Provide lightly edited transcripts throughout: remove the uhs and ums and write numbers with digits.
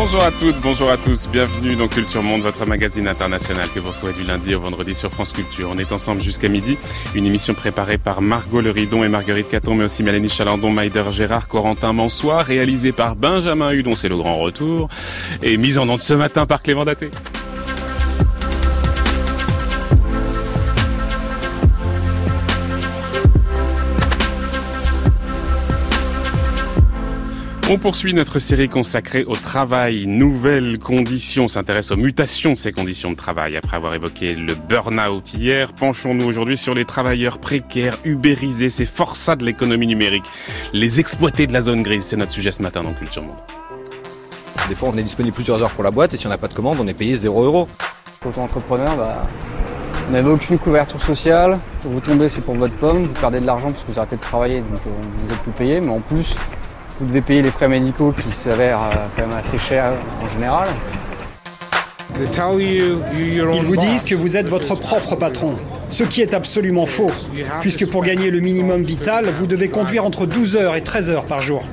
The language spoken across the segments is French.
Bonjour à toutes, bonjour à tous, bienvenue dans Culture Monde, votre magazine international que vous retrouvez du lundi au vendredi sur France Culture. On est ensemble jusqu'à midi, une émission préparée par Margot Leridon et Marguerite Caton, mais aussi Mélanie Chalandon, Maïder Gérard, Corentin Mansoir, réalisée par Benjamin Hudon, c'est le grand retour, et mise en onde ce matin par Clément Daté. On poursuit notre série consacrée au travail. Nouvelles conditions, s'intéresse aux mutations de ces conditions de travail. Après avoir évoqué le burn-out hier, penchons-nous aujourd'hui sur les travailleurs précaires, ubérisés, ces forçats de l'économie numérique, les exploités de la zone grise. C'est notre sujet ce matin dans Culture Monde. Des fois, on est disponible plusieurs heures pour la boîte et si on n'a pas de commande, on est payé 0€. Auto-entrepreneur, vous n'avez aucune couverture sociale. Vous tombez, c'est pour votre pomme. Vous perdez de l'argent parce que vous arrêtez de travailler, donc vous êtes plus payé. Mais en plus, vous devez payer les frais médicaux qui s'avèrent quand même assez chers en général. Ils vous disent que vous êtes votre propre patron, ce qui est absolument faux, puisque pour gagner le minimum vital, vous devez conduire entre 12 heures et 13 heures par jour.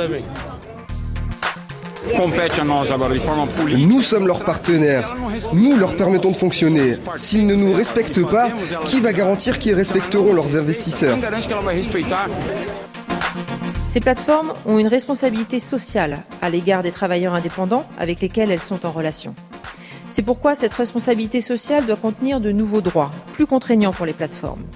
Nous sommes leurs partenaires. Nous leur permettons de fonctionner. S'ils ne nous respectent pas, qui va garantir qu'ils respecteront leurs investisseurs ? Ces plateformes ont une responsabilité sociale à l'égard des travailleurs indépendants avec lesquels elles sont en relation. C'est pourquoi cette responsabilité sociale doit contenir de nouveaux droits, plus contraignants pour les plateformes.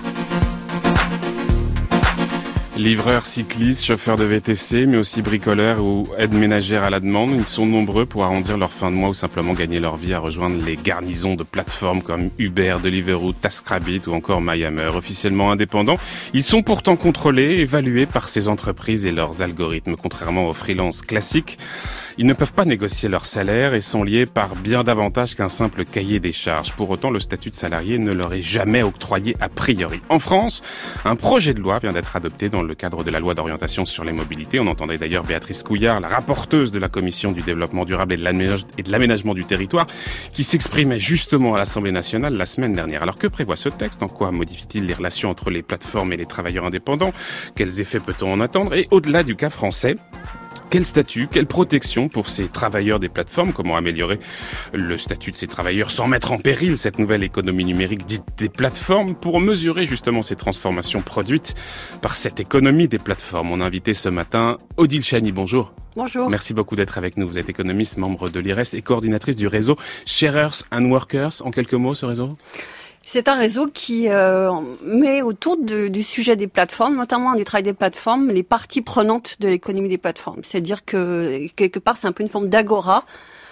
Livreurs, cyclistes, chauffeurs de VTC, mais aussi bricoleurs ou aides ménagères à la demande, ils sont nombreux pour arrondir leur fin de mois ou simplement gagner leur vie à rejoindre les garnisons de plateformes comme Uber, Deliveroo, TaskRabbit ou encore MyHammer. Officiellement indépendants, ils sont pourtant contrôlés, évalués par ces entreprises et leurs algorithmes. Contrairement aux freelances classiques, ils ne peuvent pas négocier leur salaire et sont liés par bien davantage qu'un simple cahier des charges. Pour autant, le statut de salarié ne leur est jamais octroyé a priori. En France, un projet de loi vient d'être adopté dans le cadre de la loi d'orientation sur les mobilités. On entendait d'ailleurs Béatrice Couillard, la rapporteuse de la Commission du développement durable et de l'aménagement du territoire, qui s'exprimait justement à l'Assemblée nationale la semaine dernière. Alors que prévoit ce texte ? En quoi modifie-t-il les relations entre les plateformes et les travailleurs indépendants ? Quels effets peut-on en attendre ? Et au-delà du cas français, quel statut, quelle protection pour ces travailleurs des plateformes ? Comment améliorer le statut de ces travailleurs sans mettre en péril cette nouvelle économie numérique dite des plateformes ? Pour mesurer justement ces transformations produites par cette économie des plateformes, on a invité ce matin Odile Chani. Bonjour. Bonjour. Merci beaucoup d'être avec nous. Vous êtes économiste, membre de l'IRES et coordinatrice du réseau Sharers and Workers. En quelques mots, ce réseau ? C'est un réseau qui met autour du sujet des plateformes, notamment du travail des plateformes, les parties prenantes de l'économie des plateformes. C'est-à-dire que, quelque part, c'est un peu une forme d'agora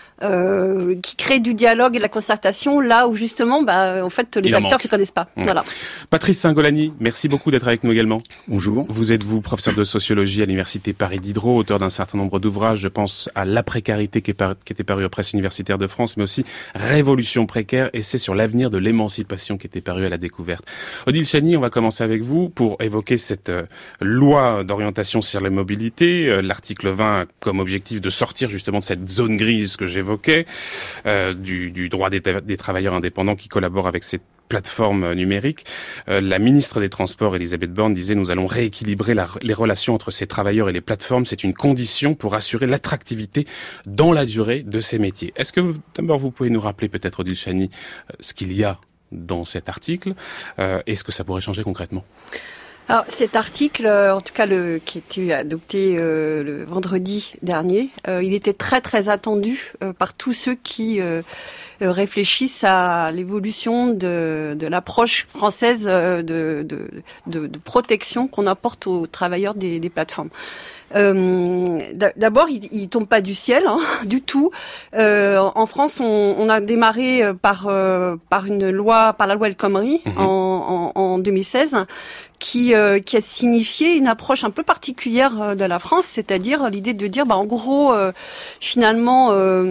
qui crée du dialogue et de la concertation là où justement en fait les acteurs ne se connaissent pas. Ouais. Voilà. Patrice Saint-Golani, merci beaucoup d'être avec nous également. Bonjour. Vous êtes professeur de sociologie à l'université Paris Diderot, auteur d'un certain nombre d'ouvrages, je pense à La précarité qui était paru aux presses universitaires de France, mais aussi Révolution précaire, essai sur l'avenir de l'émancipation qui était paru à La Découverte. Odile Chani, on va commencer avec vous pour évoquer cette loi d'orientation sur les mobilités. L'article 20 a comme objectif de sortir justement de cette zone grise que j'évoquais, du droit des travailleurs indépendants qui collaborent avec ces plateformes numériques. La ministre des Transports, Elisabeth Borne, disait « Nous allons rééquilibrer les relations entre ces travailleurs et les plateformes. C'est une condition pour assurer l'attractivité dans la durée de ces métiers. » Est-ce que, d'abord, vous pouvez nous rappeler, peut-être, Odile Chani, ce qu'il y a dans cet article et ce que ça pourrait changer concrètement ? Alors, cet article, en tout cas qui a été adopté le vendredi dernier, il était très très attendu par tous ceux qui réfléchissent à l'évolution de l'approche française de protection qu'on apporte aux travailleurs des plateformes. D'abord, il tombe pas du ciel, du tout. En France, on a démarré par la loi El Khomri en 2016. Qui a signifié une approche un peu particulière de la France, c'est-à-dire l'idée de dire, en gros, finalement,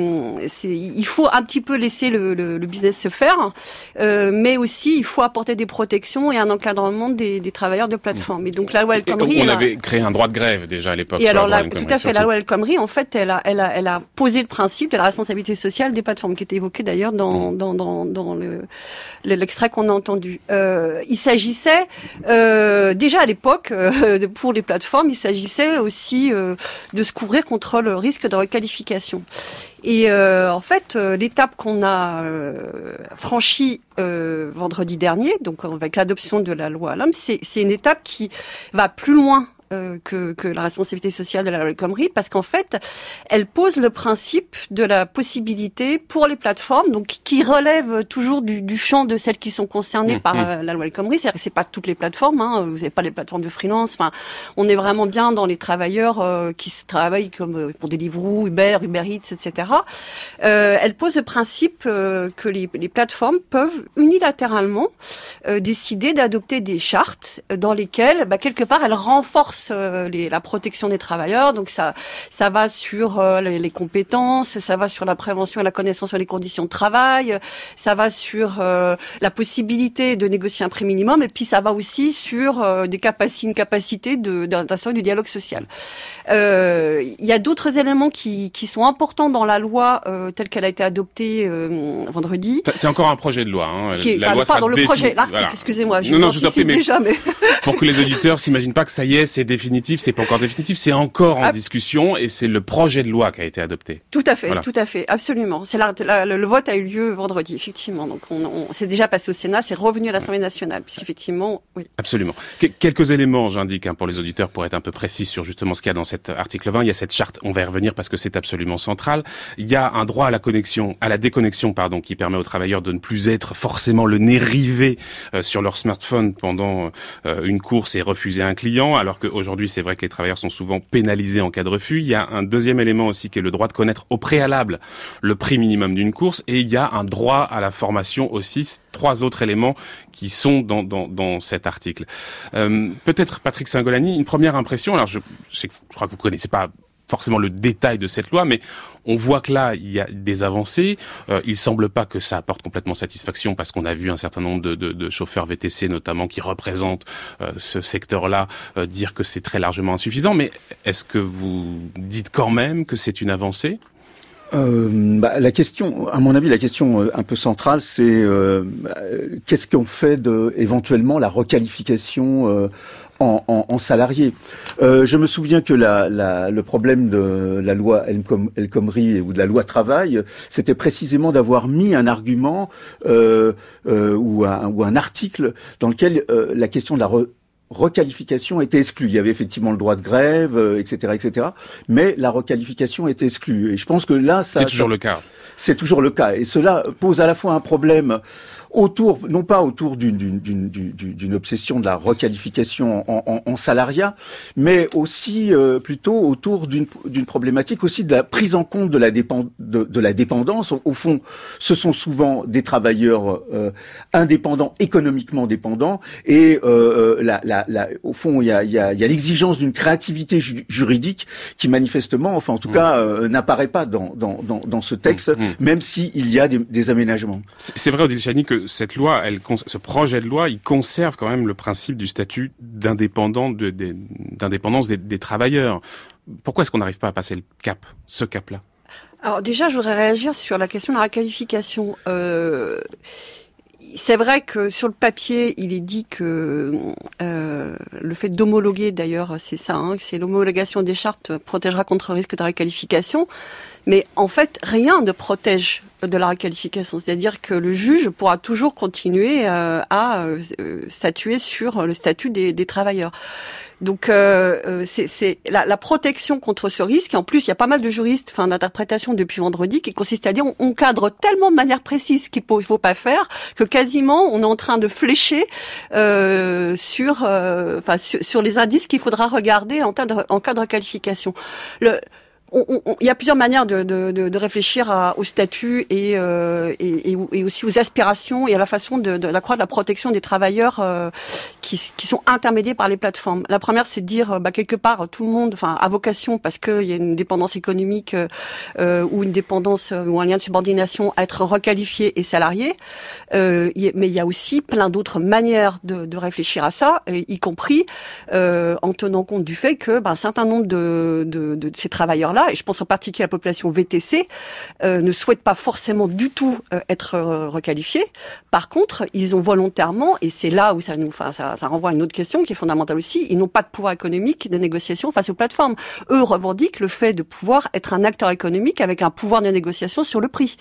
il faut un petit peu laisser le business se faire, mais aussi il faut apporter des protections et un encadrement des travailleurs de plateforme. Et donc la loi El Khomri, on avait créé un droit de grève déjà à l'époque. l'époque. Et alors, la tout à fait, la loi El Khomri, en fait, elle a posé le principe de la responsabilité sociale des plateformes, qui était évoqué d'ailleurs dans l'extrait qu'on a entendu. Il s'agissait déjà à l'époque pour les plateformes, il s'agissait aussi de se couvrir contre le risque de requalification. Et en fait, l'étape qu'on a franchie vendredi dernier, donc avec l'adoption de la loi Allom, c'est une étape qui va plus loin que la responsabilité sociale de la loi El Khomri, parce qu'en fait, elle pose le principe de la possibilité pour les plateformes, donc qui relèvent toujours du champ de celles qui sont concernées par la loi El Khomri. C'est-à-dire que c'est pas toutes les plateformes, hein, vous n'avez pas les plateformes de freelance. Enfin, on est vraiment bien dans les travailleurs qui travaillent comme pour Deliveroo, Uber Eats, etc. Elle pose le principe que les plateformes peuvent unilatéralement décider d'adopter des chartes dans lesquelles, quelque part, elles renforcent la protection des travailleurs. Donc ça va sur les compétences, ça va sur la prévention et la connaissance sur les conditions de travail, ça va sur la possibilité de négocier un prix minimum, et puis ça va aussi sur une capacité d'instaurer du dialogue social. Il y a d'autres éléments qui sont importants dans la loi telle qu'elle a été adoptée vendredi. C'est encore un projet de loi. Hein. L'article, excusez-moi, je l'anticipe déjà, mais pour que les auditeurs s'imaginent pas que ça y est, c'est définitif, c'est pas encore définitif, c'est encore en discussion, et c'est le projet de loi qui a été adopté. Tout à fait, voilà. Tout à fait, absolument. Le vote a eu lieu vendredi, effectivement. Donc c'est déjà passé au Sénat, c'est revenu à l'Assemblée nationale, puisqu'effectivement, oui. Absolument. Quelques éléments, j'indique, pour les auditeurs, pour être un peu précis sur justement ce qu'il y a dans cet article 20. Il y a cette charte, on va y revenir parce que c'est absolument central. Il y a un droit à la déconnexion, qui permet aux travailleurs de ne plus être forcément le nez rivé sur leur smartphone pendant une course et refuser un client, alors qu'aujourd'hui, c'est vrai que les travailleurs sont souvent pénalisés en cas de refus. Il y a un deuxième élément aussi qui est le droit de connaître au préalable le prix minimum d'une course, et il y a un droit à la formation aussi. 3 autres éléments qui sont dans cet article. Peut-être, Patrick Singolani, une première impression. Alors, je crois que vous connaissez pas forcément le détail de cette loi, mais on voit que là, il y a des avancées. Il semble pas que ça apporte complètement satisfaction, parce qu'on a vu un certain nombre de chauffeurs VTC, notamment, qui représentent ce secteur-là, dire que c'est très largement insuffisant. Mais est-ce que vous dites quand même que c'est une avancée ? La question, à mon avis, la question un peu centrale, c'est qu'est-ce qu'on fait éventuellement la requalification en salarié. Je me souviens que le problème de la loi El Khomri ou de la loi travail, c'était précisément d'avoir mis un argument ou un article dans lequel la question de la requalification était exclue. Il y avait effectivement le droit de grève, etc., mais la requalification était exclue. Et je pense que là, c'est toujours le cas. C'est toujours le cas. Et cela pose à la fois un problème non pas autour d'une obsession de la requalification en salariat, mais aussi plutôt autour d'une problématique aussi de la prise en compte de la dépendance. Au fond, ce sont souvent des travailleurs indépendants, économiquement dépendants, et au fond, il y a l'exigence d'une créativité juridique qui manifestement, enfin en tout cas, n'apparaît pas dans ce texte, même s'il y a des aménagements. C'est vrai, Odile Chani, que cette loi, ce projet de loi, il conserve quand même le principe du statut d'indépendance des travailleurs. Pourquoi est-ce qu'on n'arrive pas à passer ce cap-là ? Alors déjà, je voudrais réagir sur la question de la requalification. C'est vrai que sur le papier, il est dit que le fait d'homologuer, d'ailleurs, c'est ça, c'est l'homologation des chartes protégera contre le risque de requalification. Mais en fait, rien ne protège de la requalification. C'est-à-dire que le juge pourra toujours continuer à statuer sur le statut des travailleurs. Donc c'est la protection contre ce risque. Et en plus, il y a pas mal de juristes, d'interprétation depuis vendredi, qui consiste à dire on cadre tellement de manière précise ce qu'il faut pas faire que quasiment on est en train de flécher sur les indices qu'il faudra regarder en cas de requalification. il y a plusieurs manières de réfléchir au statut et aussi aux aspirations et à la façon d'accroître la protection des travailleurs qui sont intermédiés par les plateformes. La première, c'est de dire quelque part tout le monde, a vocation parce qu'il y a une dépendance économique ou une dépendance ou un lien de subordination à être requalifié et salarié. Mais il y a aussi plein d'autres manières de réfléchir à ça, y compris en tenant compte du fait que un certain nombre de ces travailleurs-là, et je pense en particulier à la population VTC, ne souhaitent pas forcément du tout être requalifiés. Par contre, ils ont volontairement, et c'est là où ça renvoie à une autre question qui est fondamentale aussi, ils n'ont pas de pouvoir économique de négociation face aux plateformes. Eux revendiquent le fait de pouvoir être un acteur économique avec un pouvoir de négociation sur le prix.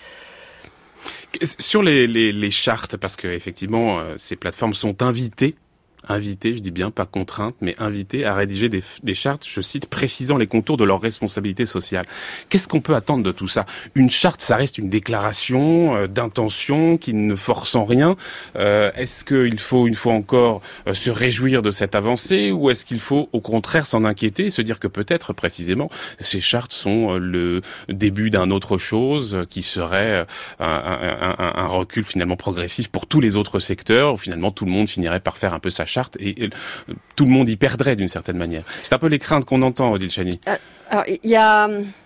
Sur les chartes, parce que effectivement, ces plateformes sont invitées, je dis bien, pas contraintes, mais invitées à rédiger des chartes, je cite, précisant les contours de leurs responsabilités sociales. Qu'est-ce qu'on peut attendre de tout ça? Une charte, ça reste une déclaration d'intention qui ne force en rien. Est-ce qu'il faut, une fois encore, se réjouir de cette avancée, ou est-ce qu'il faut, au contraire, s'en inquiéter et se dire que peut-être, précisément, ces chartes sont le début d'un autre chose qui serait un recul finalement progressif pour tous les autres secteurs, où finalement tout le monde finirait par faire un peu sa charte et tout le monde y perdrait d'une certaine manière. C'est un peu les craintes qu'on entend, Odile Chani. Alors, il y a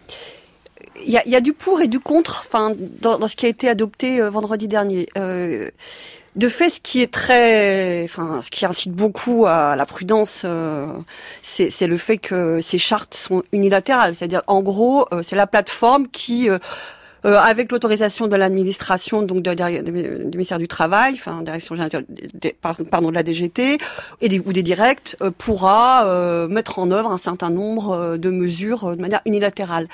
du pour et du contre, dans ce qui a été adopté vendredi dernier. De fait, ce qui incite beaucoup à la prudence, c'est le fait que ces chartes sont unilatérales. C'est-à-dire, en gros, c'est la plateforme qui avec l'autorisation de l'administration, donc du ministère du Travail, direction générale de la DGT ou des directs, pourra mettre en œuvre un certain nombre de mesures de manière unilatérale.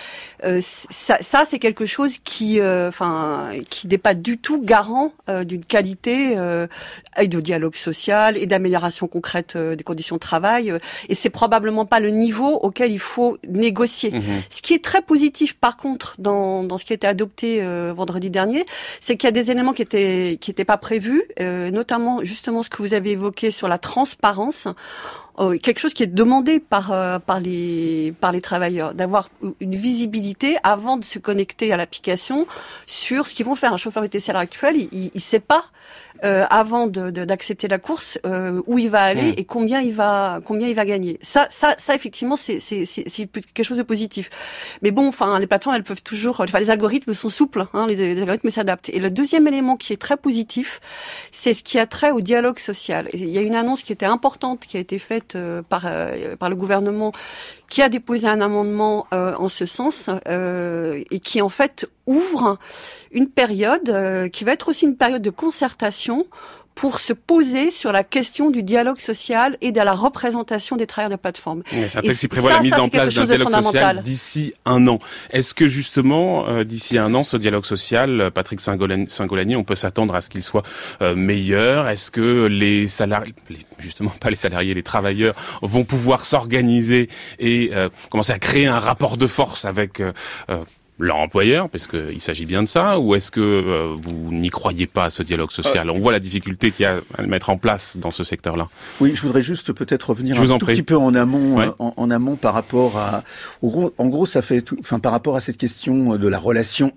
Ça c'est quelque chose qui n'est pas du tout garant d'une qualité et de dialogue social et d'amélioration concrète des conditions de travail. Et c'est probablement pas le niveau auquel il faut négocier. Ce qui est très positif, par contre, dans ce qui a été adopté vendredi dernier, c'est qu'il y a des éléments qui étaient pas prévus, notamment justement ce que vous avez évoqué sur la transparence. Quelque chose qui est demandé par les travailleurs, d'avoir une visibilité avant de se connecter à l'application sur ce qu'ils vont faire. Un chauffeur VTC à l'heure actuelle, il sait pas avant d'accepter la course où il va aller et combien il va gagner. Ça effectivement c'est quelque chose de positif. Mais bon, les plateformes elles peuvent toujours, les algorithmes sont souples, les algorithmes s'adaptent. Et le deuxième élément qui est très positif, c'est ce qui a trait au dialogue social. Et il y a une annonce qui était importante qui a été faite par le gouvernement, qui a déposé un amendement en ce sens et qui en fait ouvre une période qui va être aussi une période de concertation pour se poser sur la question du dialogue social et de la représentation des travailleurs de plateforme. C'est un texte qui prévoit la mise en place d'un dialogue social d'ici un an. Est-ce que justement, d'ici un an, ce dialogue social, Patrick Singolagny, on peut s'attendre à ce qu'il soit meilleur? Est-ce que les salariés, justement pas les salariés, les travailleurs vont pouvoir s'organiser et commencer à créer un rapport de force avec leur employeur, parce qu'il s'agit bien de ça, ou est-ce que vous n'y croyez pas à ce dialogue social? On voit la difficulté qu'il y a à le mettre en place dans ce secteur-là. Oui, je voudrais juste peut-être revenir un tout petit peu en amont, en amont par rapport à, en gros, ça fait, par rapport à cette question de la relation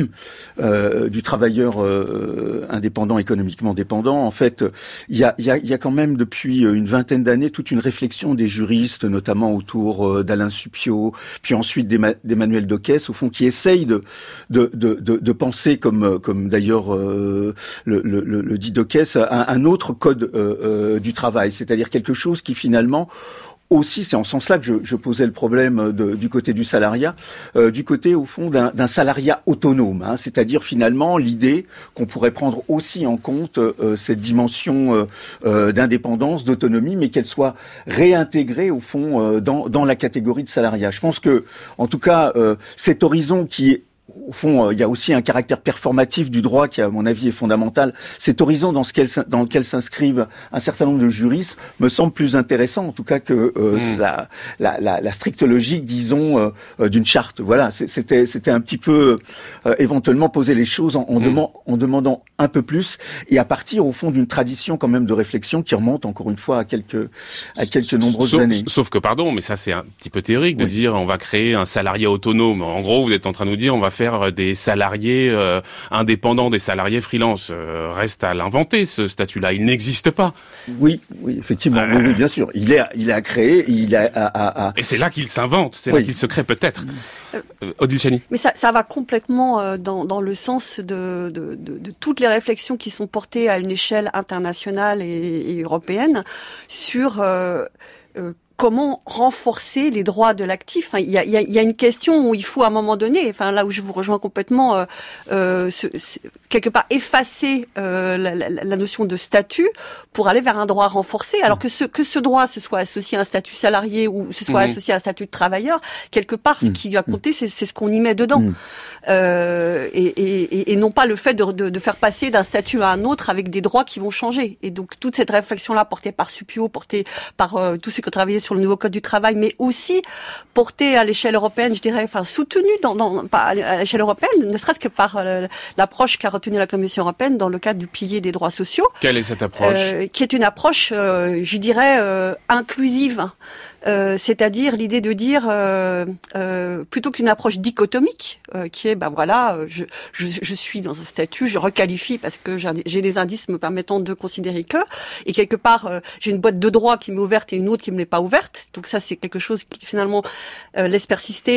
du travailleur indépendant, économiquement dépendant. En fait, il y a quand même depuis une vingtaine d'années toute une réflexion des juristes, notamment autour d'Alain Supiot, puis ensuite d'Emmanuel Dockès, au fond, qui essaye de penser comme d'ailleurs le dit Dockès, un autre code du travail, c'est-à-dire quelque chose qui finalement aussi, c'est en ce sens-là que je posais le problème du côté du salariat, du côté au fond d'un salariat autonome, c'est-à-dire finalement l'idée qu'on pourrait prendre aussi en compte cette dimension d'indépendance, d'autonomie, mais qu'elle soit réintégrée au fond dans la catégorie de salariat. Je pense que, en tout cas, cet horizon qui est au fond, il y a aussi un caractère performatif du droit qui, à mon avis, est fondamental. Cet horizon dans lequel s'inscrivent un certain nombre de juristes me semble plus intéressant, en tout cas, que la stricte logique, disons, d'une charte. Voilà, c'était un petit peu éventuellement poser les choses en demandant un peu plus, et à partir, au fond, d'une tradition quand même de réflexion qui remonte, encore une fois, à quelques nombreuses années. Sauf que, pardon, mais ça c'est un petit peu théorique de dire on va créer un salarié autonome. En gros, vous êtes en train de nous dire on va faire des salariés indépendants, des salariés freelance. Reste à l'inventer, ce statut-là. Il n'existe pas. Oui, effectivement. Oui, bien sûr. Il est à créer. Et c'est là qu'il s'invente. C'est là qu'il se crée peut-être. Odile Chani. Mais ça va complètement dans le sens de toutes les réflexions qui sont portées à une échelle internationale et européenne sur comment renforcer les droits de l'actif. Enfin, il y a une question où il faut à un moment donné, enfin là où je vous rejoins complètement, quelque part effacer la notion de statut pour aller vers un droit renforcé. Alors que ce droit se soit associé à un statut salarié ou se soit associé à un statut de travailleur, quelque part ce qui va compter c'est ce qu'on y met dedans. Et non pas le fait de faire passer d'un statut à un autre avec des droits qui vont changer. Et donc toute cette réflexion-là portée par Supio, portée par tous ceux qui ont travaillé sur le nouveau code du travail, mais aussi portée à l'échelle européenne, je dirais, enfin soutenue à l'échelle européenne, ne serait-ce que par l'approche qu'a retenue la Commission européenne dans le cadre du pilier des droits sociaux. Quelle est cette approche ? Qui est une approche, je dirais, inclusive. C'est-à-dire l'idée de dire plutôt qu'une approche dichotomique qui est je suis dans un statut, je requalifie parce que j'ai les indices me permettant de considérer que, et quelque part j'ai une boîte de droit qui m'est ouverte et une autre qui me l'est pas ouverte. Donc ça c'est quelque chose qui finalement laisse persister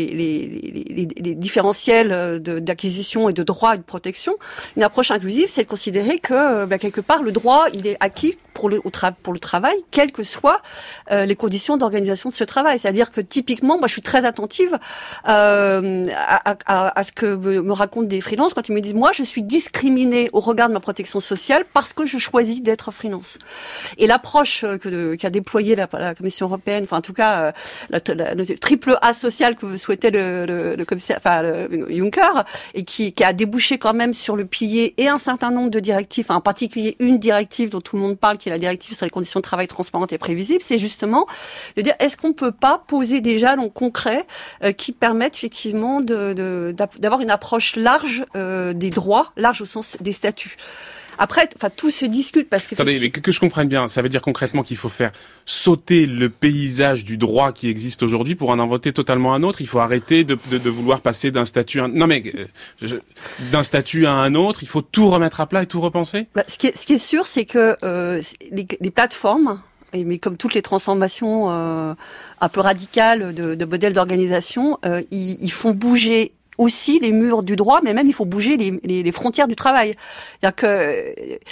les différentiels d'acquisition et de droit et de protection. Une approche inclusive, c'est de considérer que quelque part le droit il est acquis pour le travail, quelles que soient les conditions d'organisation de ce travail. C'est-à-dire que typiquement, moi je suis très attentive à ce que me racontent des freelances quand ils me disent moi je suis discriminée au regard de ma protection sociale parce que je choisis d'être freelance. Et l'approche qu'a déployée la Commission européenne, enfin en tout cas le triple A social que souhaitait le commissaire, le Juncker, et qui a débouché quand même sur le pilier et un certain nombre de directives, en particulier une directive dont tout le monde parle, qui est la directive sur les conditions de travail transparentes et prévisibles, c'est justement de dire est-ce qu'on peut pas poser des jalons concrets qui permettent effectivement d'avoir une approche large des droits, large au sens des statuts. Après, tout se discute parce que... Attendez, mais que je comprenne bien, ça veut dire concrètement qu'il faut faire sauter le paysage du droit qui existe aujourd'hui pour en inventer totalement un autre. Il faut arrêter de vouloir passer d'un statut d'un statut à un autre. Il faut tout remettre à plat et tout repenser. Ce qui est sûr, c'est que les plateformes, mais comme toutes les transformations un peu radicales de modèles d'organisation, ils font bouger aussi les murs du droit, mais même il faut bouger les frontières du travail. C'est-à-dire que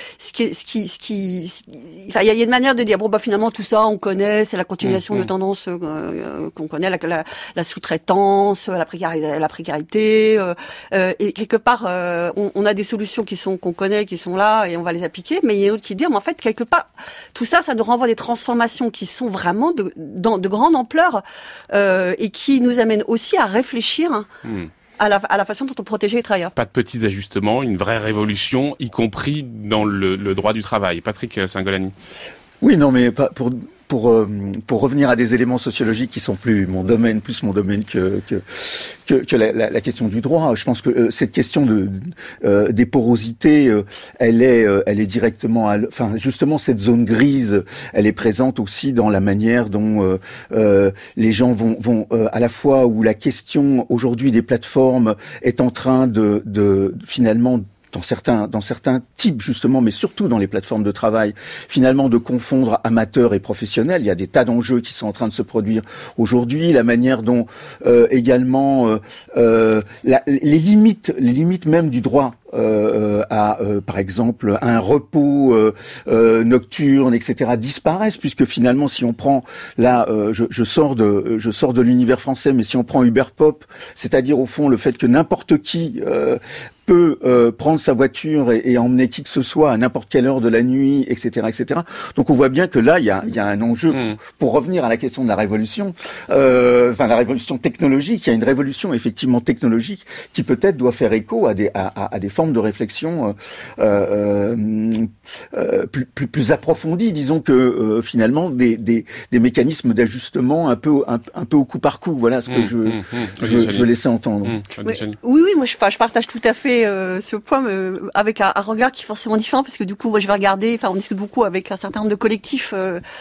il y a une manière de dire finalement tout ça on connaît, c'est la continuation de tendances qu'on connaît, la sous-traitance, la précarité, et quelque part on a des solutions qu'on connaît, qui sont là et on va les appliquer, mais il y a d'autres qui disent mais en fait quelque part tout ça nous renvoie à des transformations qui sont vraiment de grande ampleur et qui nous amènent aussi à réfléchir à la façon dont on protégeait les travailleurs. Pas de petits ajustements, une vraie révolution, y compris dans le droit du travail. Patrick Singolani. Oui, non, mais pas pour revenir à des éléments sociologiques qui sont plus mon domaine que la question du droit. Je pense que cette question des porosités, elle est directement, justement cette zone grise, elle est présente aussi dans la manière dont les gens vont à la fois où la question aujourd'hui des plateformes est en train de finalement dans certains types justement, mais surtout dans les plateformes de travail, finalement de confondre amateurs et professionnels. Il y a des tas d'enjeux qui sont en train de se produire aujourd'hui. La manière dont également les limites même du droit par exemple, un repos nocturne, etc., disparaissent, puisque finalement, si on prend là, je sors de l'univers français, mais si on prend Uber Pop, c'est-à-dire au fond le fait que n'importe qui peut prendre sa voiture et emmener qui que ce soit à n'importe quelle heure de la nuit, etc., etc. Donc on voit bien que là, il y a un enjeu. Pour revenir à la question de la révolution, la révolution technologique, il y a une révolution effectivement technologique qui peut-être doit faire écho à des formes de réflexion plus approfondies, disons que finalement des mécanismes d'ajustement un peu au coup par coup. Voilà ce que je veux laisser entendre. Oui, moi je partage tout à fait ce point avec un regard qui est forcément différent, parce que du coup, moi, je vais regarder, on discute beaucoup avec un certain nombre de collectifs,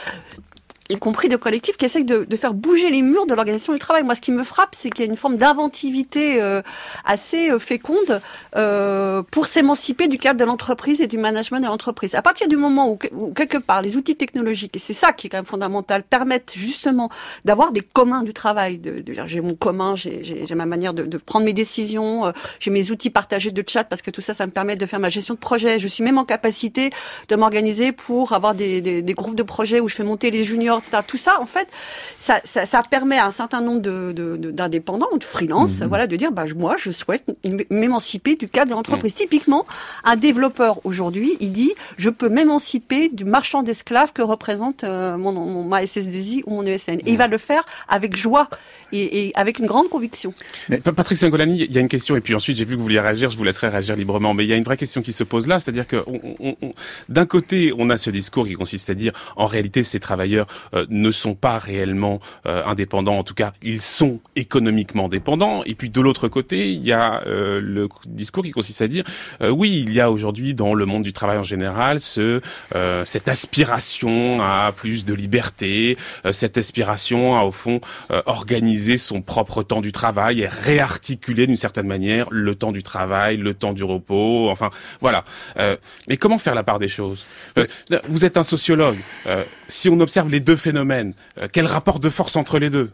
y compris de collectifs qui essayent de faire bouger les murs de l'organisation du travail. Moi, ce qui me frappe, c'est qu'il y a une forme d'inventivité assez féconde pour s'émanciper du cadre de l'entreprise et du management de l'entreprise. À partir du moment où quelque part, les outils technologiques, et c'est ça qui est quand même fondamental, permettent justement d'avoir des communs du travail. J'ai mon commun, j'ai ma manière de prendre mes décisions, j'ai mes outils partagés de chat, parce que tout ça me permet de faire ma gestion de projet. Je suis même en capacité de m'organiser pour avoir des groupes de projets où je fais monter les juniors, etc. Tout ça, en fait, ça permet à un certain nombre d'indépendants ou de freelance, de dire, moi, je souhaite m'émanciper du cadre de l'entreprise. Typiquement, un développeur aujourd'hui, il dit, je peux m'émanciper du marchand d'esclaves que représente ma SS2I ou mon ESN. Et il va le faire avec joie et avec une grande conviction. Mais, Patrick Singolani, il y a une question, et puis ensuite, j'ai vu que vous vouliez réagir, je vous laisserai réagir librement, mais il y a une vraie question qui se pose là, c'est-à-dire que d'un côté, on a ce discours qui consiste à dire, en réalité, ces travailleurs ne sont pas réellement indépendants, en tout cas, ils sont économiquement dépendants, et puis de l'autre côté, il y a le discours qui consiste à dire, oui, il y a aujourd'hui dans le monde du travail en général cette aspiration à plus de liberté, cette aspiration à, au fond, organiser son propre temps du travail et réarticuler d'une certaine manière le temps du travail, le temps du repos, enfin, voilà. Mais comment faire la part des choses ? Vous êtes un sociologue. Si on observe les deux phénomènes, quel rapport de force entre les deux ?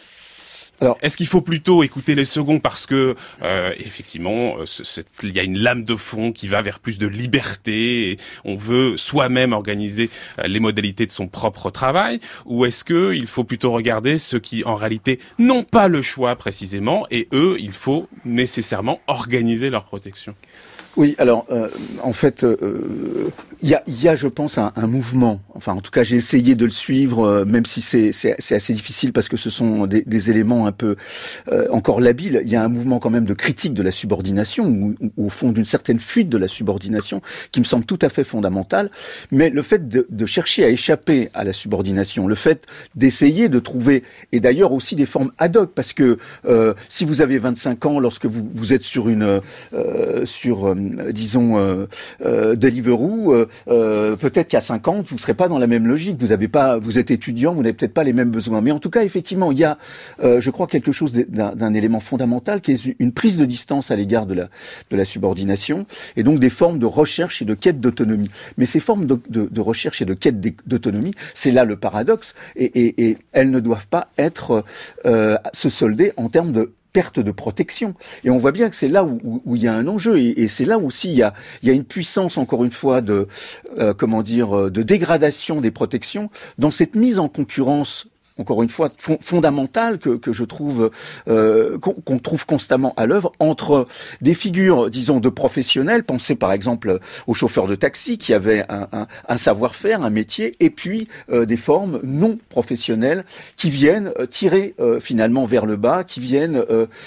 Alors, est-ce qu'il faut plutôt écouter les seconds parce que effectivement il y a une lame de fond qui va vers plus de liberté et on veut soi-même organiser les modalités de son propre travail, ou est-ce que il faut plutôt regarder ceux qui en réalité n'ont pas le choix précisément et eux il faut nécessairement organiser leur protection? Oui, alors en fait, il y a, je pense, un mouvement. Enfin, en tout cas, j'ai essayé de le suivre, même si c'est assez difficile parce que ce sont des éléments un peu encore labiles. Il y a un mouvement quand même de critique de la subordination, ou au fond d'une certaine fuite de la subordination, qui me semble tout à fait fondamentale. Mais le fait de chercher à échapper à la subordination, le fait d'essayer de trouver, et d'ailleurs aussi des formes ad hoc, parce que si vous avez 25 ans, lorsque vous êtes sur Deliveroo, peut-être qu'à 50, vous serez pas dans la même logique. Vous êtes étudiant, vous n'avez peut-être pas les mêmes besoins. Mais en tout cas, effectivement, il y a, je crois, quelque chose d'un élément fondamental qui est une prise de distance à l'égard de la subordination, et donc des formes de recherche et de quête d'autonomie. Mais ces formes de recherche et de quête d'autonomie, c'est là le paradoxe, et elles ne doivent pas être se solder en termes de perte de protection. Et on voit bien que c'est là où il y a un enjeu, et c'est là aussi il y a une puissance, encore une fois, de dégradation des protections dans cette mise en concurrence, encore une fois, fondamentale que je trouve qu'on trouve constamment à l'œuvre entre des figures, disons, de professionnels. Pensez par exemple aux chauffeurs de taxi qui avaient un savoir-faire, un métier, et puis des formes non professionnelles qui viennent tirer finalement vers le bas, qui viennent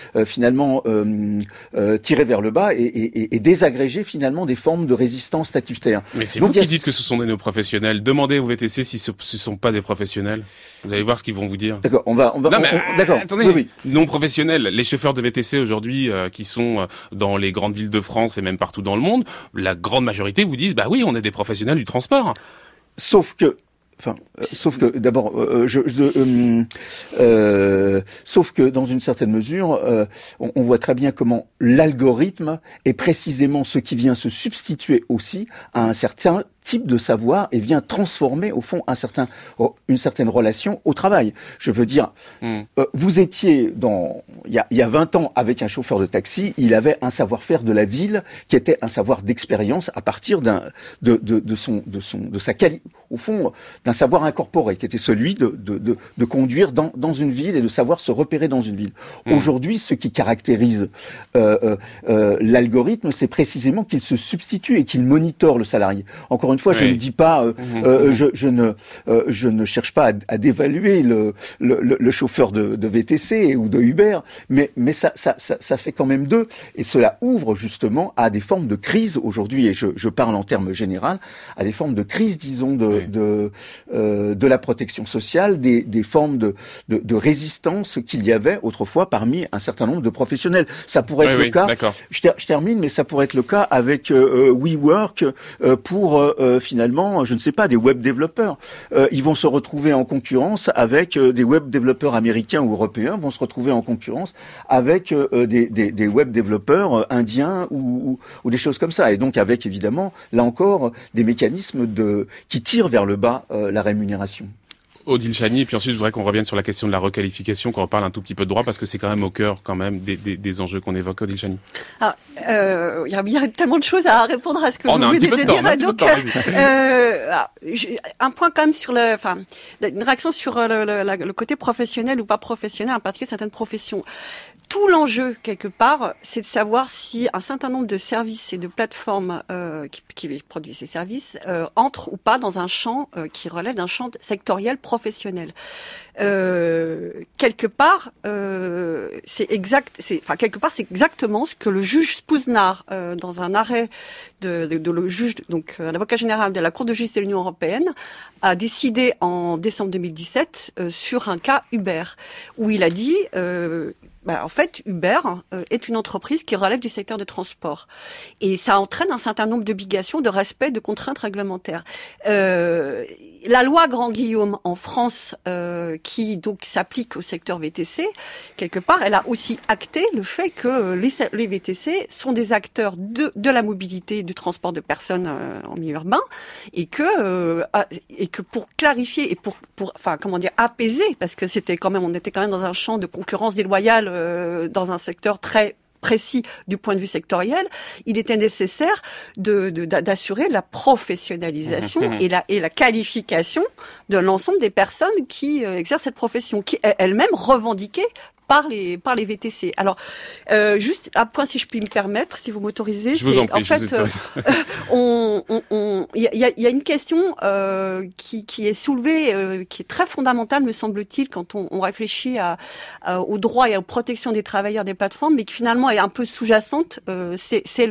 tirer vers le bas et désagréger finalement des formes de résistance statutaire. Mais c'est vous qui dites que ce sont des non professionnels. Demandez au VTC si ce ne sont pas des professionnels. Vous allez voir ce qu'ils vont vous dire. D'accord, d'accord. Attendez, oui. Non professionnels. Les chauffeurs de VTC aujourd'hui qui sont dans les grandes villes de France et même partout dans le monde, la grande majorité vous disent, bah oui, on est des professionnels du transport. Sauf que d'abord, sauf que dans une certaine mesure, on voit très bien comment l'algorithme est précisément ce qui vient se substituer aussi à un certain type de savoir et vient transformer au fond une certaine relation au travail. Je veux dire, vous étiez il y a 20 ans, avec un chauffeur de taxi, il avait un savoir-faire de la ville qui était un savoir d'expérience à partir au fond, d'un savoir incorporé, qui était celui de conduire dans une ville et de savoir se repérer dans une ville. Aujourd'hui, ce qui caractérise l'algorithme, c'est précisément qu'il se substitue et qu'il monitore le salarié. Encore une fois, je ne dis pas, je ne cherche pas à dévaluer le chauffeur de VTC ou de Uber, mais ça fait quand même d'eux, et cela ouvre justement à des formes de crise aujourd'hui, et je parle en termes généraux, à des formes de crise, disons, de la protection sociale, des formes de résistance qu'il y avait autrefois parmi un certain nombre de professionnels. Ça pourrait être le cas. Je termine, mais ça pourrait être le cas avec WeWork pour finalement, je ne sais pas, des web développeurs. Ils vont se retrouver en concurrence avec des web développeurs américains ou européens, vont se retrouver en concurrence avec des web développeurs indiens ou des choses comme ça. Et donc avec évidemment, là encore, des mécanismes qui tirent vers le bas la rémunération. Odile Chani, et puis ensuite je voudrais qu'on revienne sur la question de la requalification, qu'on reparle un tout petit peu de droit, parce que c'est quand même au cœur quand même des enjeux qu'on évoque. Odile Chani. Il y a tellement de choses à répondre à ce que vous venez de dire. Un point quand même sur une réaction sur le côté professionnel ou pas professionnel, en particulier certaines professions. Tout l'enjeu, quelque part, c'est de savoir si un certain nombre de services et de plateformes qui produisent ces services entrent ou pas dans un champ qui relève d'un champ sectoriel professionnel. Quelque part, c'est exactement ce que le juge Spouznard, dans un arrêt de le juge, donc l'avocat général de la Cour de justice de l'Union européenne, a décidé en décembre 2017 sur un cas Uber, où il a dit en fait, Uber est une entreprise qui relève du secteur de transport. Et ça entraîne un certain nombre d'obligations de respect de contraintes réglementaires. La loi Grand-Guillaume en France, qui donc s'applique au secteur VTC, quelque part, elle a aussi acté le fait que les VTC sont des acteurs de la mobilité, du transport de personnes en milieu urbain, et que pour clarifier et pour apaiser, parce que on était quand même dans un champ de concurrence déloyale dans un secteur très précis du point de vue sectoriel, il était nécessaire d'assurer la professionnalisation et la qualification de l'ensemble des personnes qui exercent cette profession, qui elles-mêmes revendiquées par les VTC. Alors, juste un point, si je puis me permettre, si vous m'autorisez, je vous en prie, il y a une question qui est soulevée, qui est très fondamentale, me semble-t-il, quand on réfléchit aux droits et aux protections des travailleurs des plateformes, mais qui finalement est un peu sous-jacente. C'est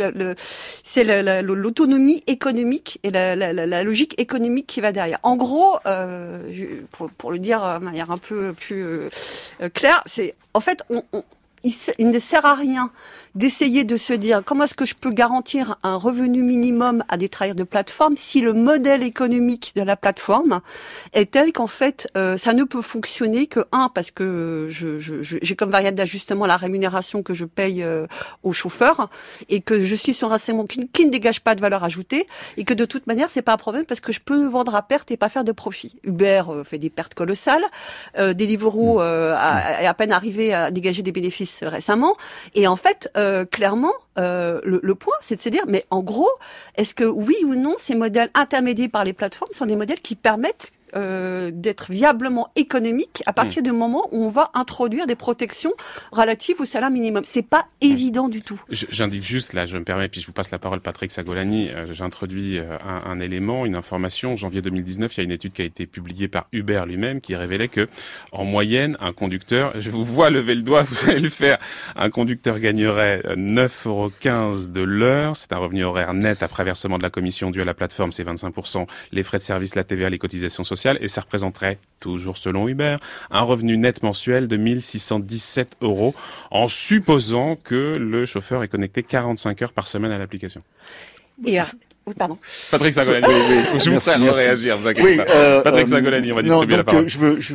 l'autonomie économique et la logique économique qui va derrière. En gros, pour le dire de manière un peu plus claire, c'est en fait, il ne sert à rien d'essayer de se dire comment est-ce que je peux garantir un revenu minimum à des travailleurs de plateforme si le modèle économique de la plateforme est tel qu'en fait ça ne peut fonctionner que parce que j'ai comme variable d'ajustement la rémunération que je paye aux chauffeurs et que je suis sur un segment qui ne dégage pas de valeur ajoutée et que de toute manière c'est pas un problème parce que je peux vendre à perte et pas faire de profit. Uber fait des pertes colossales, Deliveroo est à peine arrivé à dégager des bénéfices récemment et en fait clairement, le point, c'est de se dire, mais en gros, est-ce que oui ou non, ces modèles intermédiés par les plateformes sont des modèles qui permettent d'être viablement économiques à partir du moment où on va introduire des protections relatives au salaire minimum. C'est pas évident du tout. J'indique juste, là, je me permets, puis je vous passe la parole, Patrick Sagolani, j'introduis un élément, une information. En janvier 2019, il y a une étude qui a été publiée par Uber lui-même qui révélait que, en moyenne, un conducteur, je vous vois lever le doigt, vous allez le faire, un conducteur gagnerait 9,15 € de l'heure. C'est un revenu horaire net après versement de la commission due à la plateforme, c'est 25%, les frais de service, la TVA, les cotisations sociales, et ça représenterait, toujours selon Uber, un revenu net mensuel de 1 617 €, en supposant que le chauffeur est connecté 45 heures par semaine à l'application. Et oui, pardon. Patrick Sagolani, je vous ferai réagir, vous inquiétez pas. Patrick Sagolani, on va distribuer la parole.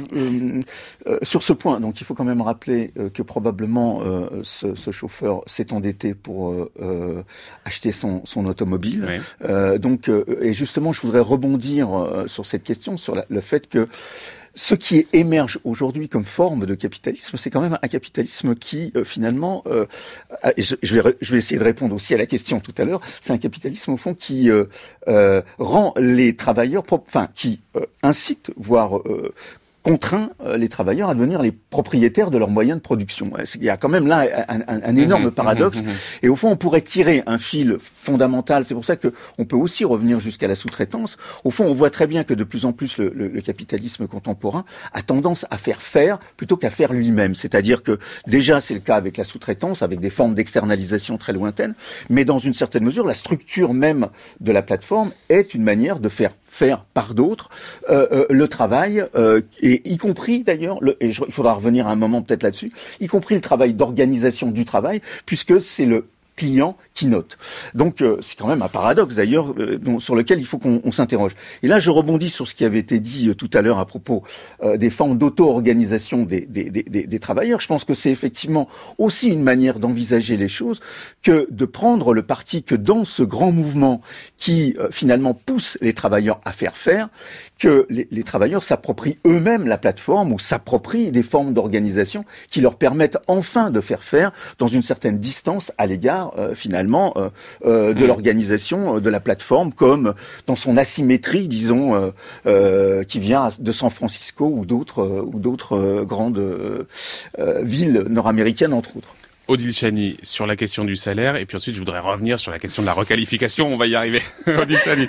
Sur ce point, donc il faut quand même rappeler que probablement ce chauffeur s'est endetté pour acheter son automobile. Oui. Et justement, je voudrais rebondir sur cette question, sur le fait que ce qui émerge aujourd'hui comme forme de capitalisme, c'est quand même un capitalisme qui, finalement, je vais essayer de répondre aussi à la question tout à l'heure, c'est un capitalisme, au fond, qui rend les travailleurs, qui incite, voire contraint les travailleurs à devenir les propriétaires de leurs moyens de production. Il y a quand même là un énorme paradoxe. Et au fond, on pourrait tirer un fil fondamental. C'est pour ça que on peut aussi revenir jusqu'à la sous-traitance. Au fond, on voit très bien que de plus en plus le capitalisme contemporain a tendance à faire plutôt qu'à faire lui-même. C'est-à-dire que déjà, c'est le cas avec la sous-traitance, avec des formes d'externalisation très lointaines. Mais dans une certaine mesure, la structure même de la plateforme est une manière de faire par d'autres le travail, et y compris d'ailleurs, il faudra revenir un moment peut-être là-dessus, y compris le travail d'organisation du travail, puisque c'est le client qui note. Donc c'est quand même un paradoxe d'ailleurs sur lequel il faut qu'on s'interroge. Et là je rebondis sur ce qui avait été dit tout à l'heure à propos des formes d'auto-organisation des travailleurs. Je pense que c'est effectivement aussi une manière d'envisager les choses que de prendre le parti que dans ce grand mouvement qui finalement pousse les travailleurs à faire, que les travailleurs s'approprient eux-mêmes la plateforme ou s'approprient des formes d'organisation qui leur permettent enfin de faire dans une certaine distance à l'égard finalement de l'organisation de la plateforme, comme dans son asymétrie, disons, qui vient de San Francisco ou d'autres grandes villes nord-américaines, entre autres. Odile Chany, sur la question du salaire, et puis ensuite je voudrais revenir sur la question de la requalification, on va y arriver. Odile Chany.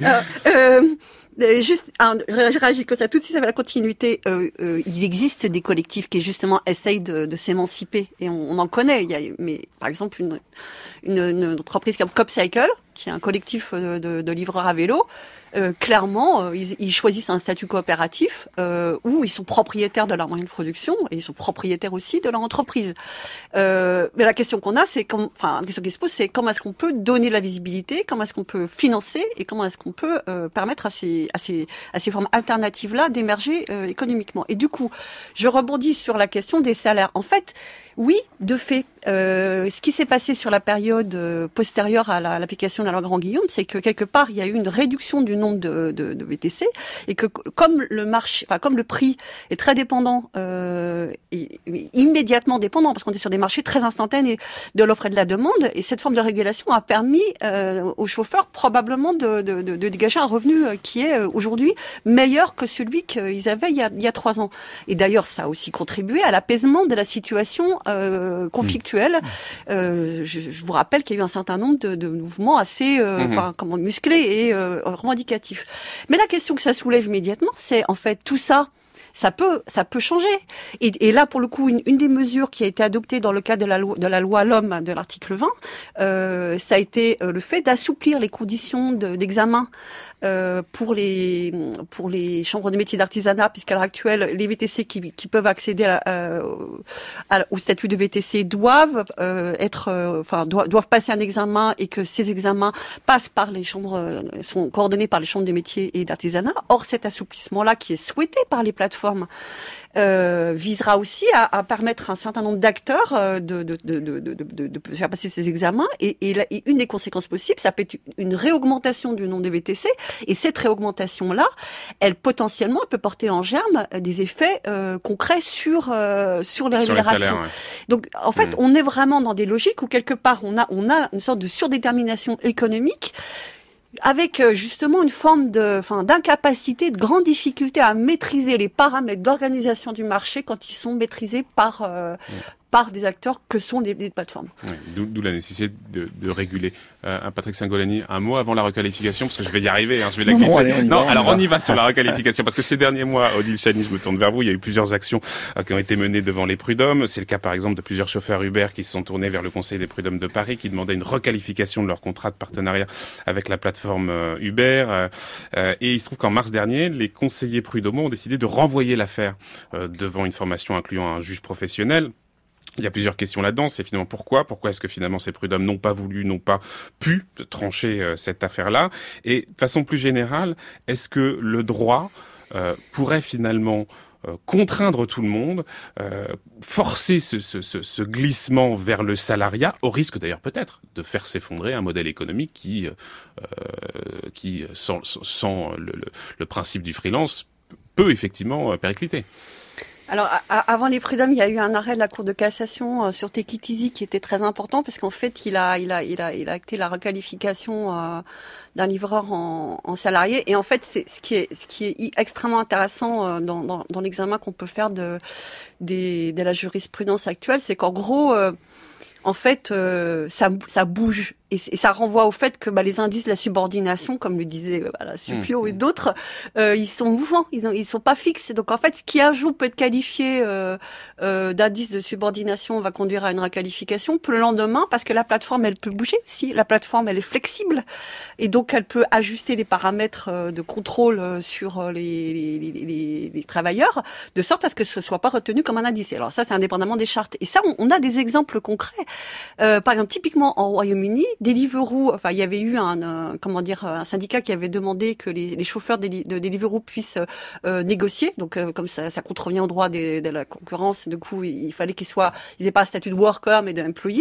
Je réagis comme ça tout de suite avec la continuité. Il existe des collectifs qui justement essayent de s'émanciper, et on en connaît. Mais par exemple une entreprise comme CopCycle, qui est un collectif de livreurs à vélo. Clairement, ils choisissent un statut coopératif où ils sont propriétaires de leurs moyens de production et ils sont propriétaires aussi de leur entreprise. Mais la question qu'on a, la question qui se pose, c'est comment est-ce qu'on peut donner de la visibilité, comment est-ce qu'on peut financer et comment est-ce qu'on peut permettre à ces formes alternatives-là d'émerger économiquement. Et du coup, je rebondis sur la question des salaires. En fait, oui, de fait, ce qui s'est passé sur la période postérieure à l'application de la loi Grand-Guillaume, c'est que quelque part, il y a eu une réduction du nombre de VTC et que comme le prix est très dépendant, immédiatement dépendant, parce qu'on est sur des marchés très instantanés de l'offre et de la demande, et cette forme de régulation a permis aux chauffeurs probablement de dégager un revenu qui est aujourd'hui meilleur que celui qu'ils avaient il y a 3 ans. Et d'ailleurs, ça a aussi contribué à l'apaisement de la situation conflictuelle. Je vous rappelle qu'il y a eu un certain nombre de mouvements assez musclés et revendicatifs. Mais la question que ça soulève immédiatement, c'est en fait tout ça. Ça peut changer. Et là, pour le coup, une des mesures qui a été adoptée dans le cadre de la loi L'Homme de l'article 20, ça a été le fait d'assouplir les conditions d'examen pour les chambres de métiers d'artisanat, puisqu'à l'heure actuelle, les VTC qui peuvent accéder au statut de VTC doivent passer un examen, et que ces examens passent par les chambres, sont coordonnés par les chambres des métiers et d'artisanat. Or, cet assouplissement-là, qui est souhaité par les plateformes, visera aussi à permettre à un certain nombre d'acteurs de faire passer ces examens, et une des conséquences possibles, ça peut être une réaugmentation du nombre de VTC, et cette réaugmentation-là, elle potentiellement peut porter en germe des effets concrets sur les rémunérations. Salaires, ouais. Donc en fait, on est vraiment dans des logiques où quelque part on a une sorte de surdétermination économique, avec justement une forme d'incapacité, de grande difficulté à maîtriser les paramètres d'organisation du marché quand ils sont maîtrisés par des acteurs que sont des plateformes. Oui, d'où la nécessité de réguler. Patrick Singolani, un mot avant la requalification, parce que je vais y arriver, je vais la glisser. On y va sur la requalification, parce que ces derniers mois, Odile Chany, je me tourne vers vous, il y a eu plusieurs actions qui ont été menées devant les prud'hommes. C'est le cas par exemple de plusieurs chauffeurs Uber qui se sont tournés vers le Conseil des prud'hommes de Paris, qui demandaient une requalification de leur contrat de partenariat avec la plateforme Uber. Et il se trouve qu'en mars dernier, les conseillers prud'homaux ont décidé de renvoyer l'affaire devant une formation incluant un juge professionnel. Il y a plusieurs questions là-dedans. C'est finalement pourquoi est-ce que finalement ces prud'hommes n'ont pas pu trancher cette affaire-là? Et de façon plus générale, est-ce que le droit pourrait finalement contraindre tout le monde, forcer ce glissement vers le salariat, au risque d'ailleurs peut-être de faire s'effondrer un modèle économique qui sans le principe du freelance, peut effectivement péricliter. Alors, avant les prud'hommes, il y a eu un arrêt de la Cour de cassation sur Take It Easy qui était très important parce qu'en fait, il a acté la requalification d'un livreur en salarié. Et en fait, c'est ce qui est extrêmement intéressant dans l'examen qu'on peut faire de la jurisprudence actuelle, c'est qu'en gros, en fait, ça bouge. Et ça renvoie au fait que les indices de la subordination, comme le disait Suppio et d'autres, ils sont mouvants, ils sont pas fixes. Donc en fait, ce qui un jour peut être qualifié d'indice de subordination va conduire à une requalification. Puis le lendemain, parce que la plateforme, elle peut bouger aussi. La plateforme, elle est flexible et donc elle peut ajuster les paramètres de contrôle sur les travailleurs, de sorte à ce que ce soit pas retenu comme un indice. Alors ça, c'est indépendamment des chartes. Et ça, on a des exemples concrets. Par exemple, typiquement en Royaume-Uni, Deliveroo, il y avait eu un syndicat qui avait demandé que les chauffeurs de Deliveroo puissent négocier. Donc comme ça contrevient au droit de la concurrence, du coup il fallait qu'ils aient pas un statut de worker mais d'employé.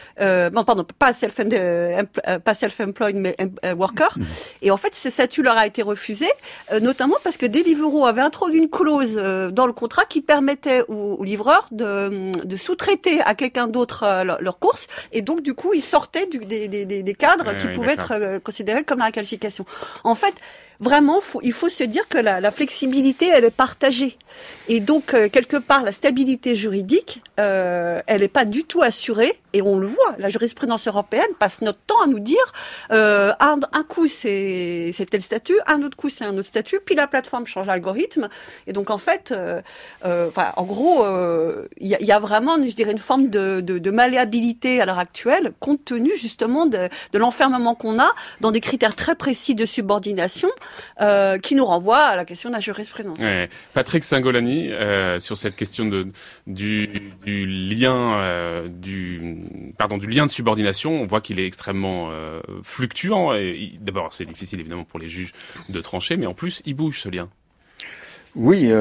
Pas self-employed mais worker. Et en fait ce statut leur a été refusé, notamment parce que Deliveroo avait introduit une clause dans le contrat qui permettait aux livreurs de sous-traiter à quelqu'un d'autre leurs courses, et donc du coup ils sortaient des cadres qui pouvaient être considérés comme la qualification. En fait, vraiment, il faut se dire que la flexibilité, elle est partagée. Et donc, quelque part, la stabilité juridique, elle n'est pas du tout assurée. Et on le voit, la jurisprudence européenne passe notre temps à nous dire un coup, c'est tel statut, un autre coup, c'est un autre statut, puis la plateforme change l'algorithme. Et donc, en fait, en gros, il y a vraiment, je dirais, une forme de malléabilité à l'heure actuelle, compte tenu justement de l'enfermement qu'on a dans des critères très précis de subordination, qui nous renvoie à la question de la jurisprudence. Ouais. Patrick Singolani, sur cette question du lien de subordination, on voit qu'il est extrêmement fluctuant. Et d'abord, c'est difficile évidemment pour les juges de trancher, mais en plus, il bouge ce lien. Oui,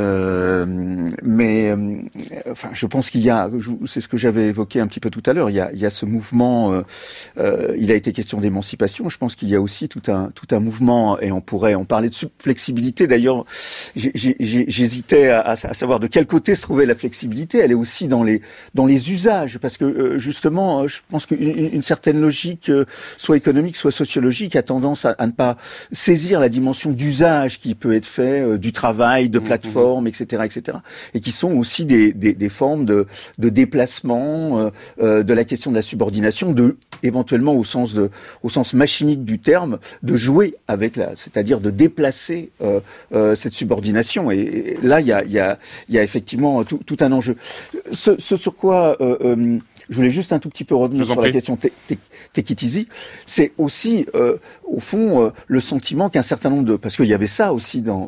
mais je pense qu'il y a, c'est ce que j'avais évoqué un petit peu tout à l'heure, il y a ce mouvement, il a été question d'émancipation, je pense qu'il y a aussi tout un mouvement, et on pourrait en parler de flexibilité. D'ailleurs, j'hésitais à savoir de quel côté se trouvait la flexibilité. Elle est aussi dans les usages, parce que justement, je pense qu'une certaine logique, soit économique, soit sociologique, a tendance à ne pas saisir la dimension d'usage qui peut être fait du travail, de plateformes, etc., et qui sont aussi des formes de déplacement, de la question de la subordination, éventuellement au sens machinique du terme, de jouer avec c'est-à-dire de déplacer cette subordination. Et là, il y a effectivement tout un enjeu. Ce sur quoi je voulais juste un tout petit peu revenir sur la question Take It Easy. C'est aussi, au fond, le sentiment qu'un certain nombre parce qu'il y avait ça aussi dans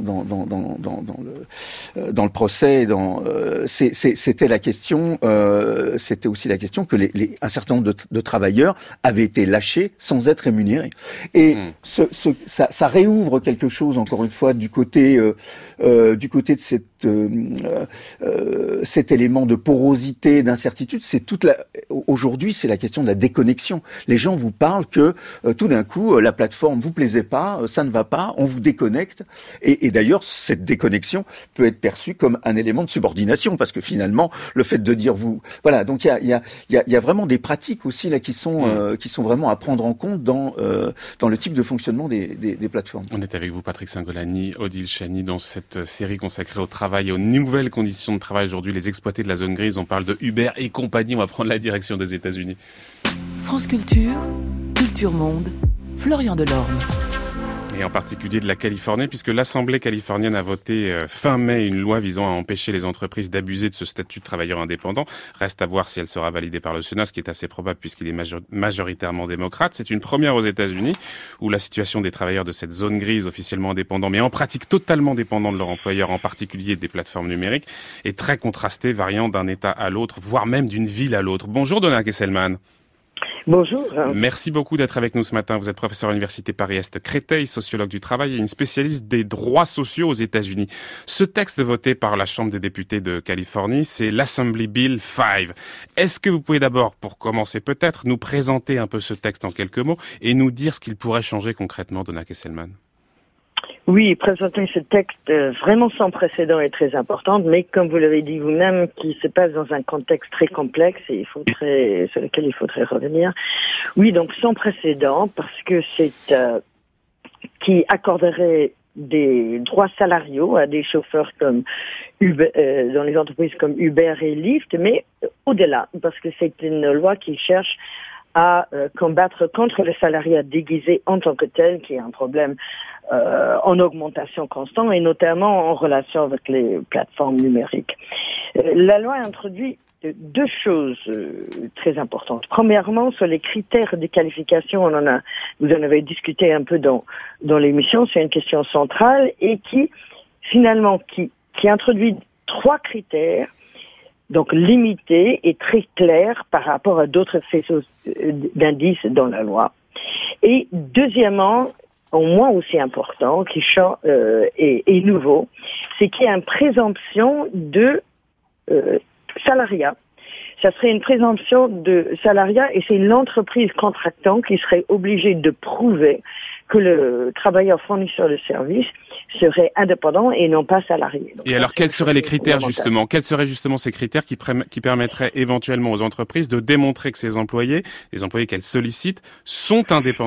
le procès, c'était la question, c'était aussi la question que un certain nombre de travailleurs avaient été lâchés sans être rémunérés. Et ça réouvre quelque chose, encore une fois, du côté de cet élément de porosité, d'incertitude. Aujourd'hui, c'est la question de la déconnexion. Les gens vous parlent que tout d'un coup, la plateforme vous plaisait pas, ça ne va pas, on vous déconnecte. Et d'ailleurs, cette déconnexion peut être perçue comme un élément de subordination, parce que finalement, le fait de dire voilà. Donc il y a vraiment des pratiques aussi là qui sont vraiment à prendre en compte dans le type de fonctionnement des plateformes. On est avec vous, Patrick Singolani, Odile Chani, dans cette série consacrée au travail et aux nouvelles conditions de travail. Aujourd'hui, les exploités de la zone grise. On parle de Uber et compagnie. On va prendre la direction des États-Unis. France Culture, Culture Monde, Florian Delorme. Et en particulier de la Californie, puisque l'Assemblée californienne a voté fin mai une loi visant à empêcher les entreprises d'abuser de ce statut de travailleur indépendant. Reste à voir si elle sera validée par le Sénat, ce qui est assez probable puisqu'il est majoritairement démocrate. C'est une première aux États-Unis, où la situation des travailleurs de cette zone grise officiellement indépendants, mais en pratique totalement dépendants de leur employeur, en particulier des plateformes numériques, est très contrastée, variant d'un État à l'autre, voire même d'une ville à l'autre. Bonjour Donna Kesselman. Bonjour. Merci beaucoup d'être avec nous ce matin. Vous êtes professeur à l'Université Paris-Est Créteil, sociologue du travail et une spécialiste des droits sociaux aux États-Unis. Ce texte voté par la Chambre des députés de Californie, c'est l'Assembly Bill 5. Est-ce que vous pouvez d'abord, pour commencer peut-être, nous présenter un peu ce texte en quelques mots et nous dire ce qu'il pourrait changer concrètement, Donna Kesselman ? Oui, présenter ce texte vraiment sans précédent est très important, mais comme vous l'avez dit vous-même, qui se passe dans un contexte très complexe et sur lequel il faudrait revenir. Oui, donc sans précédent, parce que c'est qui accorderait des droits salariaux à des chauffeurs comme Uber, dans les entreprises comme Uber et Lyft, mais au-delà, parce que c'est une loi qui cherche à combattre contre le salariat déguisé en tant que tel, qui est un problème en augmentation constante, et notamment en relation avec les plateformes numériques. La loi introduit deux choses très importantes. Premièrement, sur les critères de qualification, vous en avez discuté un peu dans l'émission, c'est une question centrale et qui introduit 3 critères, donc limités et très clairs par rapport à d'autres faisceaux d'indices dans la loi. Et deuxièmement, au moins aussi important, qui est nouveau, c'est qu'il y a une présomption de salariat. Ça serait une présomption de salariat et c'est l'entreprise contractante qui serait obligée de prouver que le travailleur fournisseur de service serait indépendant et non pas salarié. Donc, et alors, quels seraient les critères justement ? Quels seraient justement ces critères qui permettraient éventuellement aux entreprises de démontrer que ces employés, les employés qu'elles sollicitent, sont indépendants ?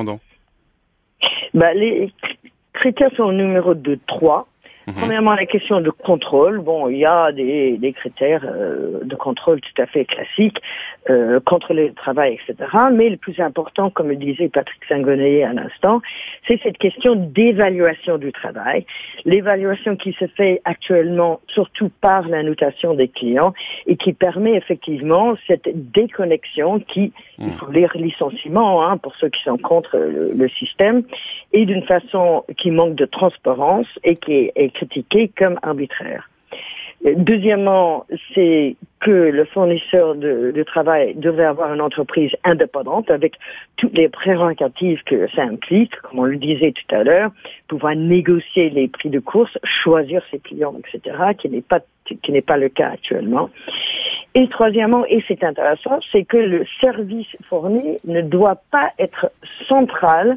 Les critères sont au numéro 3. Premièrement, la question de contrôle. Bon, il y a des critères de contrôle tout à fait classiques, contrôler le travail, etc. Mais le plus important, comme le disait Patrick Sangonet à l'instant, c'est cette question d'évaluation du travail. L'évaluation qui se fait actuellement surtout par la notation des clients et qui permet effectivement cette déconnexion il faut lire licenciement pour ceux qui sont contre le système, et d'une façon qui manque de transparence et qui est critiquée comme arbitraire. Deuxièmement, c'est que le fournisseur de travail devrait avoir une entreprise indépendante avec toutes les prérogatives que ça implique, comme on le disait tout à l'heure, pouvoir négocier les prix de course, choisir ses clients, etc., qui n'est pas le cas actuellement. Et troisièmement, et c'est intéressant, c'est que le service fourni ne doit pas être central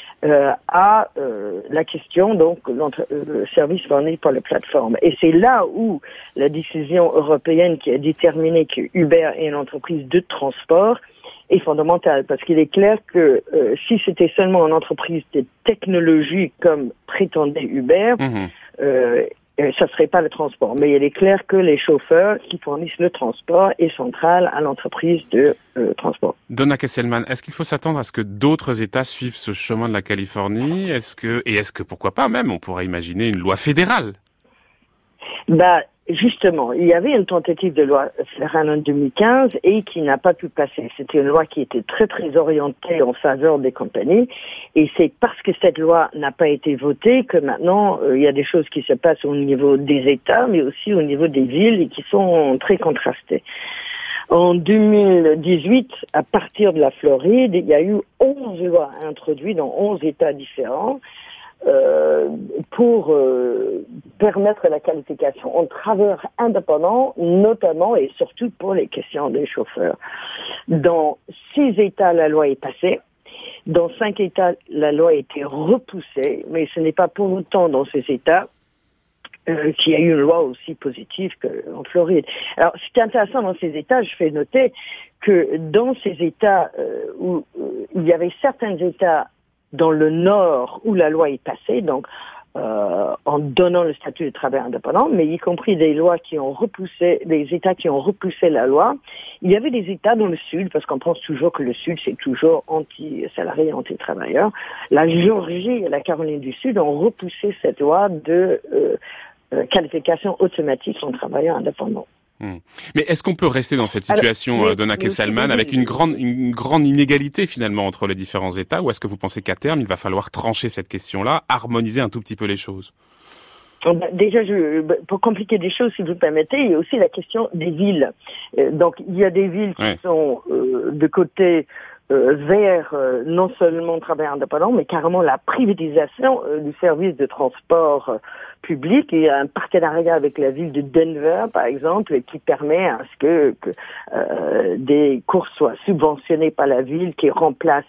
à la question, donc, le service fourni par la plateforme. Et c'est là où la décision européenne qui a déterminé que Uber est une entreprise de transport est fondamentale, parce qu'il est clair que si c'était seulement une entreprise de technologie comme prétendait Uber, ça serait pas le transport. Mais il est clair que les chauffeurs qui fournissent le transport est central à l'entreprise de transport. Donna Kesselman, est-ce qu'il faut s'attendre à ce que d'autres États suivent ce chemin de la Californie ? Est-ce que pourquoi pas même, on pourrait imaginer une loi fédérale ? Justement, il y avait une tentative de loi fédérale en 2015 et qui n'a pas pu passer. C'était une loi qui était très très orientée en faveur des compagnies, et c'est parce que cette loi n'a pas été votée que maintenant il y a des choses qui se passent au niveau des États, mais aussi au niveau des villes et qui sont très contrastées. En 2018, à partir de la Floride, il y a eu 11 lois introduites dans 11 États différents pour permettre la qualification en travailleurs indépendants, notamment et surtout pour les questions des chauffeurs. Dans 6 États, la loi est passée. Dans 5 États, la loi a été repoussée, mais ce n'est pas pour autant dans ces États qu'il y a eu une loi aussi positive qu'en Floride. Alors, ce qui est intéressant dans ces États, je fais noter que dans ces États où il y avait certains États dans le Nord où la loi est passée, donc en donnant le statut de travailleur indépendant, mais y compris des États qui ont repoussé la loi. Il y avait des États dans le Sud, parce qu'on pense toujours que le Sud c'est toujours anti-salarié, anti-travailleur. La Géorgie et la Caroline du Sud ont repoussé cette loi de qualification automatique en travailleur indépendant. Mais est-ce qu'on peut rester dans cette situation, Donna Kesselman, avec une grande inégalité finalement entre les différents États, ou est-ce que vous pensez qu'à terme, il va falloir trancher cette question-là, harmoniser un tout petit peu les choses ? Déjà, pour compliquer des choses, si vous permettez, il y a aussi la question des villes. Donc, il y a des villes qui sont de côté vers non seulement le travail indépendant, mais carrément la privatisation du service de transport public. Il y a un partenariat avec la ville de Denver, par exemple, qui permet à ce que des courses soient subventionnées par la ville, qui remplacent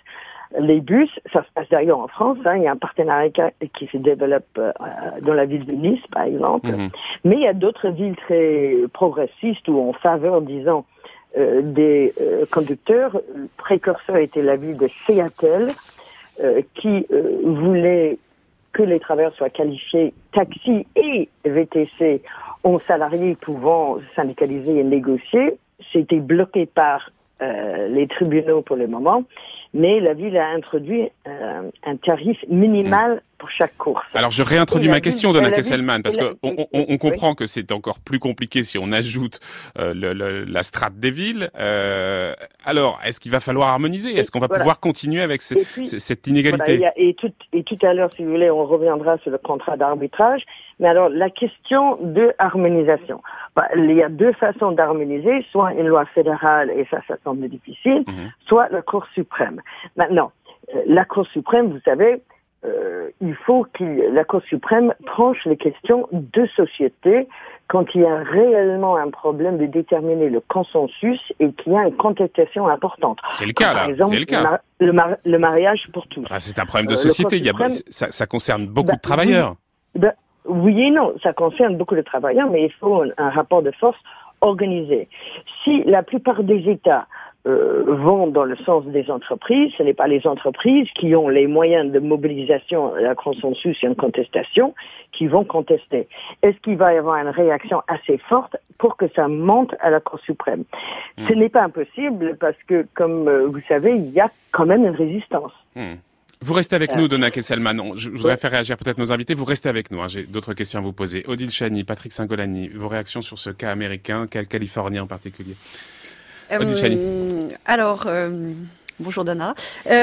Les bus, ça se passe d'ailleurs en France, il y a un partenariat qui se développe dans la ville de Nice, par exemple. Mais il y a d'autres villes très progressistes où en faveur, disons, des conducteurs. Le précurseur était la ville de Seattle, qui voulait que les travailleurs soient qualifiés taxi et VTC en salariés pouvant syndicaliser et négocier. C'était bloqué par les tribunaux pour le moment, mais la ville a introduit un tarif minimal pour chaque course. Alors je réintroduis ma question, Donna Kesselman, parce que on comprend que c'est encore plus compliqué si on ajoute la strate des villes. Alors, est-ce qu'il va falloir harmoniser? Est-ce qu'on va pouvoir continuer avec cette inégalité? Voilà, et tout à l'heure, si vous voulez, on reviendra sur le contrat d'arbitrage. Mais alors, la question de harmonisation. Il y a deux façons d'harmoniser, soit une loi fédérale, et ça semble difficile, soit la Cour suprême. Maintenant, la Cour suprême, vous savez, il faut que la Cour suprême tranche les questions de société quand il y a réellement un problème de déterminer le consensus et qu'il y a une contestation importante. C'est le cas, là. Par exemple, c'est le cas. Le mariage pour tous. C'est un problème de société. Ça concerne beaucoup de travailleurs. Oui et non, ça concerne beaucoup de travailleurs, mais il faut un rapport de force organisé. Si la plupart des États vont dans le sens des entreprises, ce n'est pas les entreprises qui ont les moyens de mobilisation, la consensus et une contestation qui vont contester. Est-ce qu'il va y avoir une réaction assez forte pour que ça monte à la Cour suprême? Ce n'est pas impossible parce que, comme vous savez, il y a quand même une résistance. Vous restez avec nous, Donna Kesselman. Je voudrais faire réagir peut-être nos invités. Vous restez avec nous. J'ai d'autres questions à vous poser. Odile Chani, Patrick Singolani, vos réactions sur ce cas américain, californien en particulier. Odile Chani. Alors, bonjour Donna.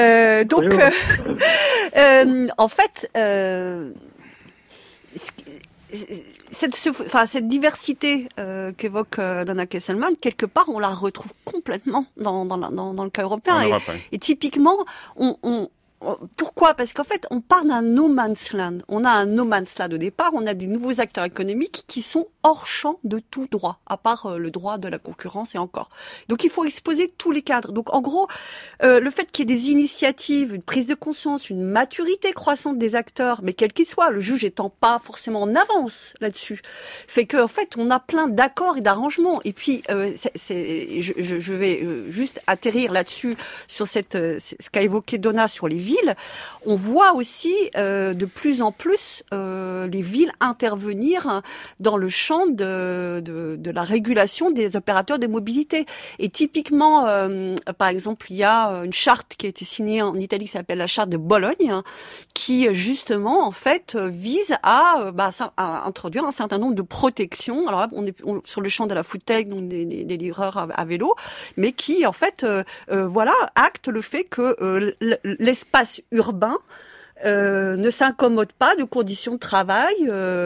En fait, cette diversité qu'évoque Donna Kesselman, quelque part, on la retrouve complètement dans le cas européen. Et typiquement, pourquoi? Parce qu'en fait, on part d'un no man's land. On a un no man's land au départ. On a des nouveaux acteurs économiques qui sont hors champ de tout droit, à part le droit de la concurrence et encore. Donc, il faut exposer tous les cadres. Donc, en gros, le fait qu'il y ait des initiatives, une prise de conscience, une maturité croissante des acteurs, mais quel qu'il soit, le juge étant pas forcément en avance là-dessus, fait que en fait, on a plein d'accords et d'arrangements. Et puis, je vais juste atterrir là-dessus sur ce qu'a évoqué Donna sur les villes. On voit aussi de plus en plus les villes intervenir dans le champ de la régulation des opérateurs de mobilité. Et typiquement, par exemple, il y a une charte qui a été signée en Italie qui s'appelle la charte de Bologne, qui justement en fait vise à introduire un certain nombre de protections. Alors là, on est sur le champ de la food tech, donc des livreurs à vélo, mais qui en fait acte le fait que l'espace urbain ne s'incommode pas de conditions de travail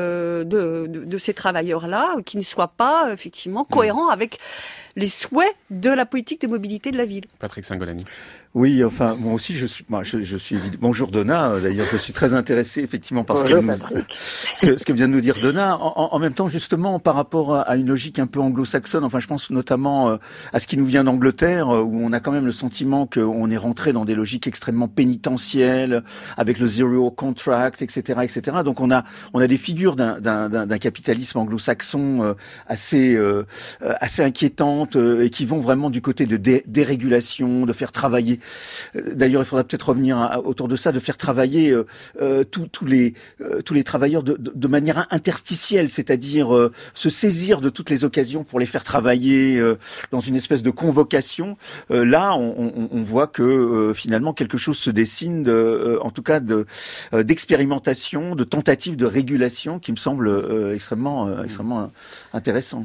de ces travailleurs-là, qui ne soient pas effectivement cohérents avec les souhaits de la politique de mobilité de la ville. Patrick Singolani. Oui, enfin, moi aussi, je suis bonjour Donna, d'ailleurs, je suis très intéressé, effectivement, par ce que vient de nous dire Donna. En même temps, justement, par rapport à une logique un peu anglo-saxonne, enfin, je pense notamment à ce qui nous vient d'Angleterre, où on a quand même le sentiment qu'on est rentré dans des logiques extrêmement pénitentielles, avec le zero contract, etc., etc. Donc, on a des figures d'un capitalisme anglo-saxon assez inquiétantes, et qui vont vraiment du côté de dérégulation, de faire travailler. D'ailleurs, il faudra peut-être revenir autour de ça, de faire travailler tous les travailleurs de manière interstitielle, c'est-à-dire se saisir de toutes les occasions pour les faire travailler dans une espèce de convocation. Là, on voit que finalement quelque chose se dessine, en tout cas d'expérimentation, de tentative de régulation, qui me semble extrêmement intéressant.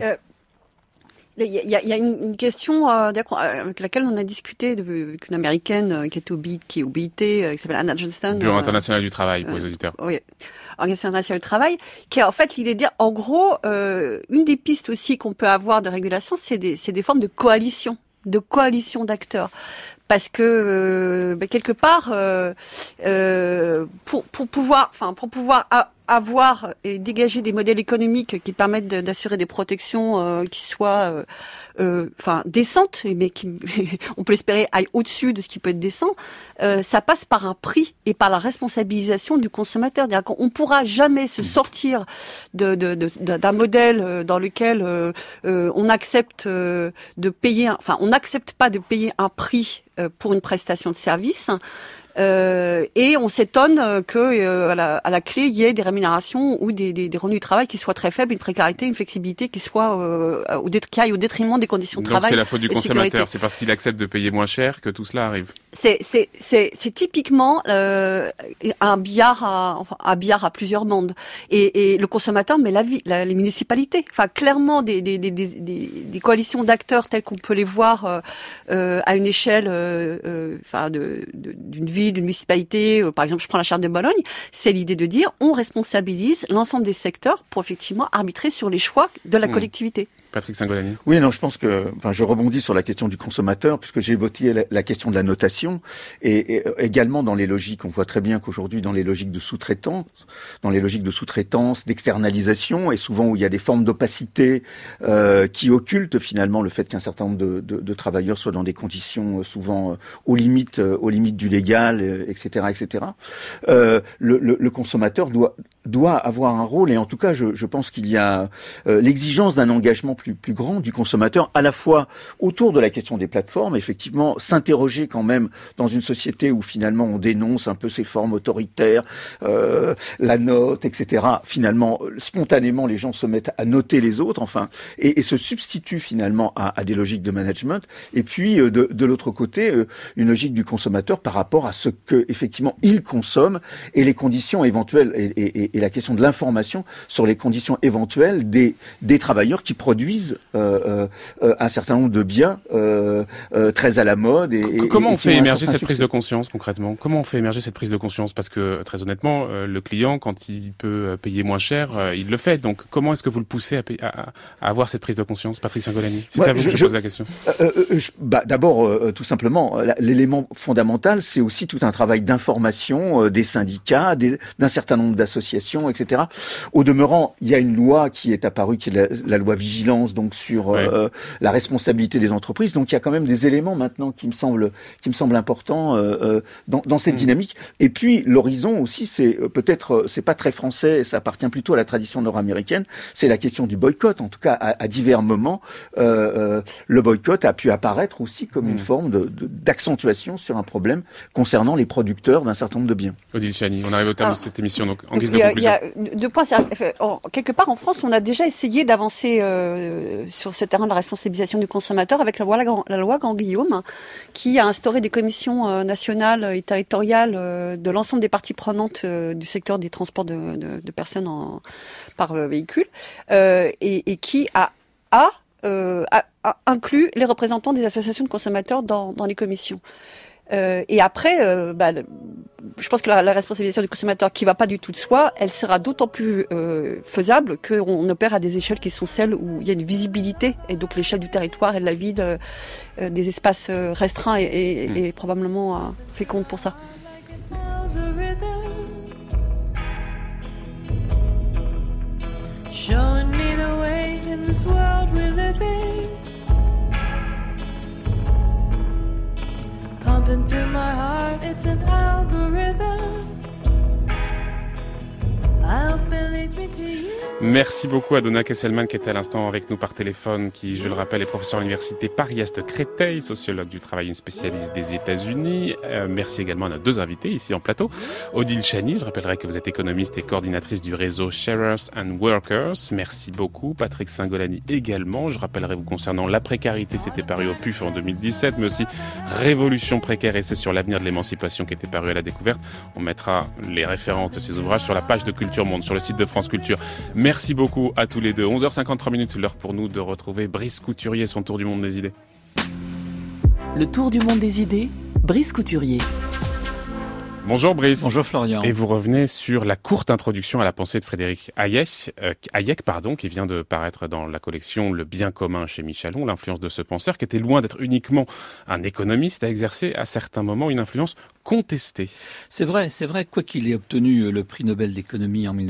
Il y a une question avec laquelle on a discuté avec une américaine qui est au BIT, qui s'appelle Anna Johnston. Bureau international du travail pour les auditeurs. Oui, Organisation internationale du travail, qui a en fait l'idée de dire, en gros, une des pistes aussi qu'on peut avoir de régulation, c'est des formes de coalition d'acteurs. Parce que quelque part, pour pouvoir avoir et dégager des modèles économiques qui permettent d'assurer des protections qui soient décentes, mais qui, on peut l'espérer, aillent au-dessus de ce qui peut être décent, ça passe par un prix et par la responsabilisation du consommateur. C'est-à-dire qu'on ne pourra jamais se sortir d'un modèle dans lequel on accepte de payer, on n'accepte pas de payer un prix pour une prestation de service. Et on s'étonne que à la clé il y ait des rémunérations ou des revenus du travail qui soient très faibles, une précarité, une flexibilité qui soit qui aille au détriment des conditions de travail. Donc c'est la faute du consommateur, c'est parce qu'il accepte de payer moins cher que tout cela arrive. C'est typiquement un billard à plusieurs mondes. Et le consommateur, mais les municipalités, clairement des coalitions d'acteurs telles qu'on peut les voir à une échelle d'une ville, d'une municipalité, par exemple, je prends la Charte de Bologne, c'est l'idée de dire on responsabilise l'ensemble des secteurs pour effectivement arbitrer sur les choix de la collectivité. Patrick Singolani. Oui, non, je pense que, je rebondis sur la question du consommateur, puisque j'ai évoqué la question de la notation, et également dans les logiques, on voit très bien qu'aujourd'hui, dans les logiques de sous-traitance, d'externalisation, et souvent où il y a des formes d'opacité qui occultent finalement le fait qu'un certain nombre de travailleurs soient dans des conditions souvent aux limites du légal, etc., etc. Le consommateur doit avoir un rôle, et en tout cas, je pense qu'il y a l'exigence d'un engagement plus grand du consommateur, à la fois autour de la question des plateformes, effectivement, s'interroger quand même dans une société où finalement on dénonce un peu ces formes autoritaires, la note, etc. Finalement, spontanément, les gens se mettent à noter les autres, et se substituent finalement à des logiques de management. Et puis, de l'autre côté, une logique du consommateur par rapport à ce que effectivement il consomme et les conditions éventuelles et la question de l'information sur les conditions éventuelles des travailleurs qui produisent un certain nombre de biens très à la mode. Comment on fait émerger cette prise de conscience concrètement ? Comment on fait émerger cette prise de conscience ? Parce que très honnêtement, le client, quand il peut payer moins cher, il le fait. Donc comment est-ce que vous le poussez à avoir cette prise de conscience, Patrick Singolani ? C'est à vous que je pose la question. D'abord, tout simplement, l'élément fondamental, c'est aussi tout un travail d'information des syndicats, d'un certain nombre d'associations, etc. Au demeurant, il y a une loi qui est apparue, qui est la loi Vigilance, donc sur la responsabilité des entreprises. Donc il y a quand même des éléments maintenant qui me semblent importants dans cette dynamique. Et puis l'horizon aussi, c'est pas très français, ça appartient plutôt à la tradition nord-américaine. C'est la question du boycott. En tout cas, à divers moments, le boycott a pu apparaître aussi comme une forme d'accentuation sur un problème concernant les producteurs d'un certain nombre de biens. Odile Chani, on arrive au terme de cette émission. Donc en guise de conclusion, il y a 2 points. Quelque part en France, on a déjà essayé d'avancer sur ce terrain de la responsabilisation du consommateur avec la loi Grand-Guillaume, qui a instauré des commissions nationales et territoriales de l'ensemble des parties prenantes du secteur des transports de personnes par véhicule, et qui a inclus les représentants des associations de consommateurs dans les commissions. Et après, je pense que la responsabilisation du consommateur, qui va pas du tout de soi, elle sera d'autant plus faisable qu'on opère à des échelles qui sont celles où il y a une visibilité, et donc l'échelle du territoire et de la ville, des espaces restreints est probablement féconde pour ça. Showing me the way in this world we live in. Pumping through my heart, it's an algorithm. I hope it leads me to you. Merci beaucoup à Donna Kesselman qui était à l'instant avec nous par téléphone, qui, je le rappelle, est professeur à l'université Paris-Est Créteil, sociologue du travail, une spécialiste des États-Unis. Merci également à nos 2 invités ici en plateau. Odile Chani, je rappellerai que vous êtes économiste et coordinatrice du réseau Sharers and Workers. Merci beaucoup. Patrick Singolani également. Je rappellerai vous concernant la précarité, c'était paru au PUF en 2017, mais aussi Révolution précaire, essai sur l'avenir de l'émancipation qui était paru à la Découverte. On mettra les références de ces ouvrages sur la page de Culture Monde, sur le site de France Culture. Merci beaucoup à tous les deux. 11h53, l'heure pour nous de retrouver Brice Couturier, son tour du monde des idées. Le tour du monde des idées, Brice Couturier. Bonjour Brice. Bonjour Florian. Et vous revenez sur la courte introduction à la pensée de Frédéric Hayek, qui vient de paraître dans la collection Le bien commun chez Michalon, l'influence de ce penseur qui était loin d'être uniquement un économiste, a exercé à certains moments une influence contesté. C'est vrai, quoi qu'il ait obtenu le prix Nobel d'économie en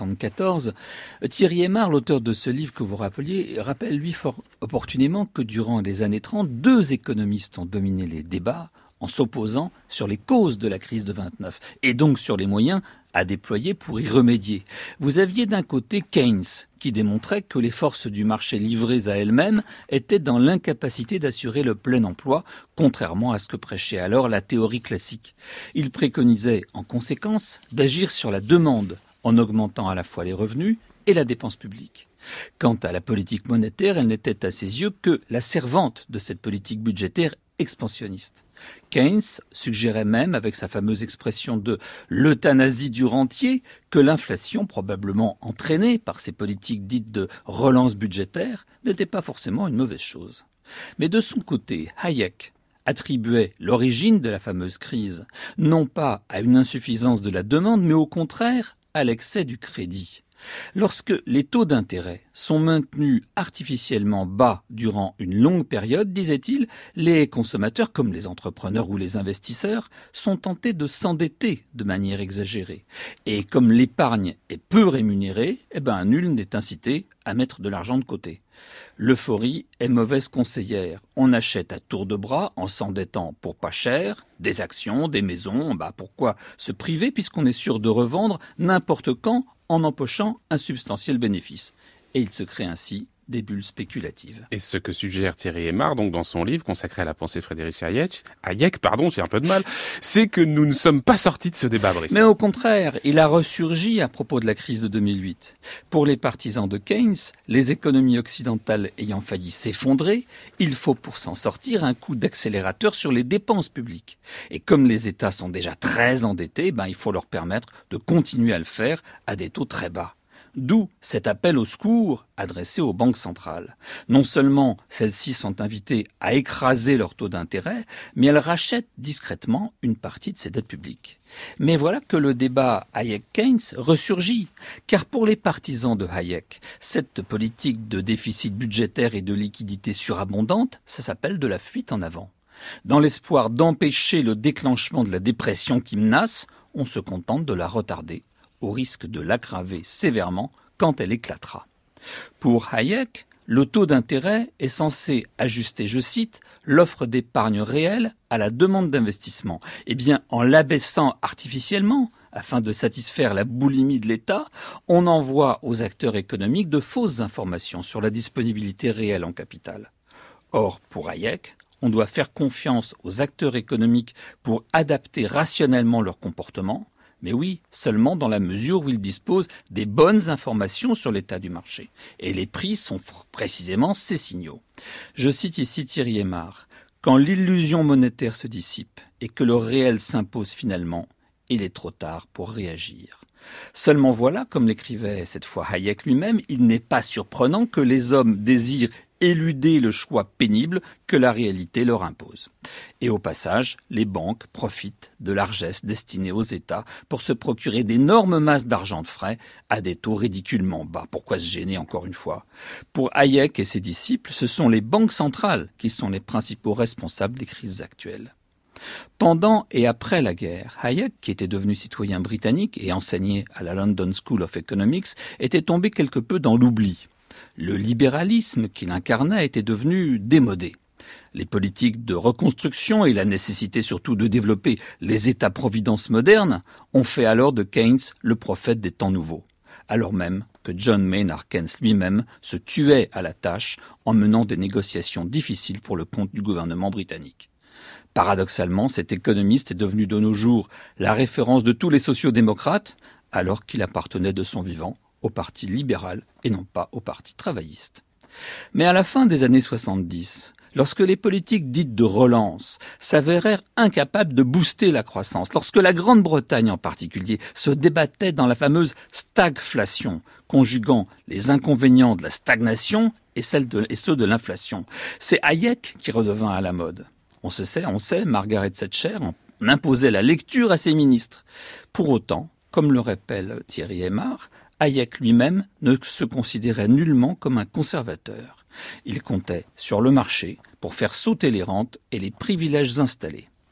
1974, Thierry Aymar, l'auteur de ce livre que vous rappeliez, rappelle lui fort opportunément que durant les années 30, 2 économistes ont dominé les débats en s'opposant sur les causes de la crise de 29 et donc sur les moyens à déployer pour y remédier. Vous aviez d'un côté Keynes qui démontrait que les forces du marché livrées à elles-mêmes étaient dans l'incapacité d'assurer le plein emploi, contrairement à ce que prêchait alors la théorie classique. Il préconisait en conséquence d'agir sur la demande en augmentant à la fois les revenus et la dépense publique. Quant à la politique monétaire, elle n'était à ses yeux que la servante de cette politique budgétaire expansionniste. Keynes suggérait même, avec sa fameuse expression de l'euthanasie du rentier, que l'inflation, probablement entraînée par ces politiques dites de relance budgétaire, n'était pas forcément une mauvaise chose. Mais de son côté, Hayek attribuait l'origine de la fameuse crise, non pas à une insuffisance de la demande, mais au contraire à l'excès du crédit. Lorsque les taux d'intérêt sont maintenus artificiellement bas durant une longue période, disait-il, les consommateurs, comme les entrepreneurs ou les investisseurs, sont tentés de s'endetter de manière exagérée. Et comme l'épargne est peu rémunérée, nul n'est incité à mettre de l'argent de côté. L'euphorie est mauvaise conseillère. On achète à tour de bras en s'endettant pour pas cher, des actions, des maisons. Pourquoi se priver puisqu'on est sûr de revendre n'importe quand en empochant un substantiel bénéfice. Et il se crée ainsi des bulles spéculatives. Et ce que suggère Thierry Aymar, donc dans son livre consacré à la pensée Friedrich Hayek, j'ai un peu de mal, c'est que nous ne sommes pas sortis de ce débat, Brice. Mais au contraire, il a ressurgi à propos de la crise de 2008. Pour les partisans de Keynes, les économies occidentales ayant failli s'effondrer, il faut pour s'en sortir un coup d'accélérateur sur les dépenses publiques. Et comme les États sont déjà très endettés, il faut leur permettre de continuer à le faire à des taux très bas. D'où cet appel au secours adressé aux banques centrales. Non seulement celles-ci sont invitées à écraser leur taux d'intérêt, mais elles rachètent discrètement une partie de ces dettes publiques. Mais voilà que le débat Hayek-Keynes ressurgit, car pour les partisans de Hayek, cette politique de déficit budgétaire et de liquidité surabondante, ça s'appelle de la fuite en avant. Dans l'espoir d'empêcher le déclenchement de la dépression qui menace, on se contente de la retarder, au risque de l'aggraver sévèrement quand elle éclatera. Pour Hayek, le taux d'intérêt est censé ajuster, je cite, l'offre d'épargne réelle à la demande d'investissement. En l'abaissant artificiellement, afin de satisfaire la boulimie de l'État, on envoie aux acteurs économiques de fausses informations sur la disponibilité réelle en capital. Or, pour Hayek, on doit faire confiance aux acteurs économiques pour adapter rationnellement leur comportement, mais oui, seulement dans la mesure où ils disposent des bonnes informations sur l'état du marché. Et les prix sont précisément ces signaux. Je cite ici Thierry Aymar. « Quand l'illusion monétaire se dissipe et que le réel s'impose finalement, il est trop tard pour réagir. » Seulement voilà, comme l'écrivait cette fois Hayek lui-même, il n'est pas surprenant que les hommes désirent éluder le choix pénible que la réalité leur impose. Et au passage, les banques profitent de largesses destinées aux États pour se procurer d'énormes masses d'argent de frais à des taux ridiculement bas. Pourquoi se gêner encore une fois ? Pour Hayek et ses disciples, ce sont les banques centrales qui sont les principaux responsables des crises actuelles. Pendant et après la guerre, Hayek, qui était devenu citoyen britannique et enseignait à la London School of Economics, était tombé quelque peu dans l'oubli. Le libéralisme qu'il incarnait était devenu démodé. Les politiques de reconstruction et la nécessité surtout de développer les États-providence modernes ont fait alors de Keynes le prophète des temps nouveaux, alors même que John Maynard Keynes lui-même se tuait à la tâche en menant des négociations difficiles pour le compte du gouvernement britannique. Paradoxalement, cet économiste est devenu de nos jours la référence de tous les sociodémocrates, alors qu'il appartenait de son vivant au parti libéral et non pas au parti travailliste. Mais à la fin des années 70, lorsque les politiques dites de relance s'avérèrent incapables de booster la croissance, lorsque la Grande-Bretagne en particulier se débattait dans la fameuse stagflation, conjuguant les inconvénients de la stagnation et ceux de l'inflation, c'est Hayek qui redevint à la mode. On sait, Margaret Thatcher en imposait la lecture à ses ministres. Pour autant, comme le rappelle Thierry Aymar, Hayek lui-même ne se considérait nullement comme un conservateur. Il comptait sur le marché pour faire sauter les rentes et les privilèges installés.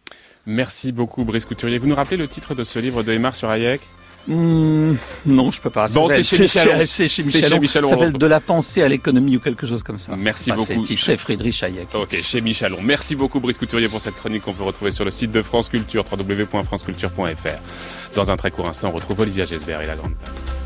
Merci beaucoup Brice Couturier. Vous nous rappelez le titre de ce livre de Aymar sur Hayek ? Non, je peux pas. Bon, c'est chez Michelon. C'est chez Michelon. Ça s'appelle De la pensée à l'économie ou quelque chose comme ça. Merci beaucoup. C'est titré Friedrich Hayek. Ok, chez Michelon. Merci beaucoup Brice Couturier pour cette chronique qu'on peut retrouver sur le site de France Culture, www.franceculture.fr. Dans un très court instant, on retrouve Olivia Gesbert et la Grande Table.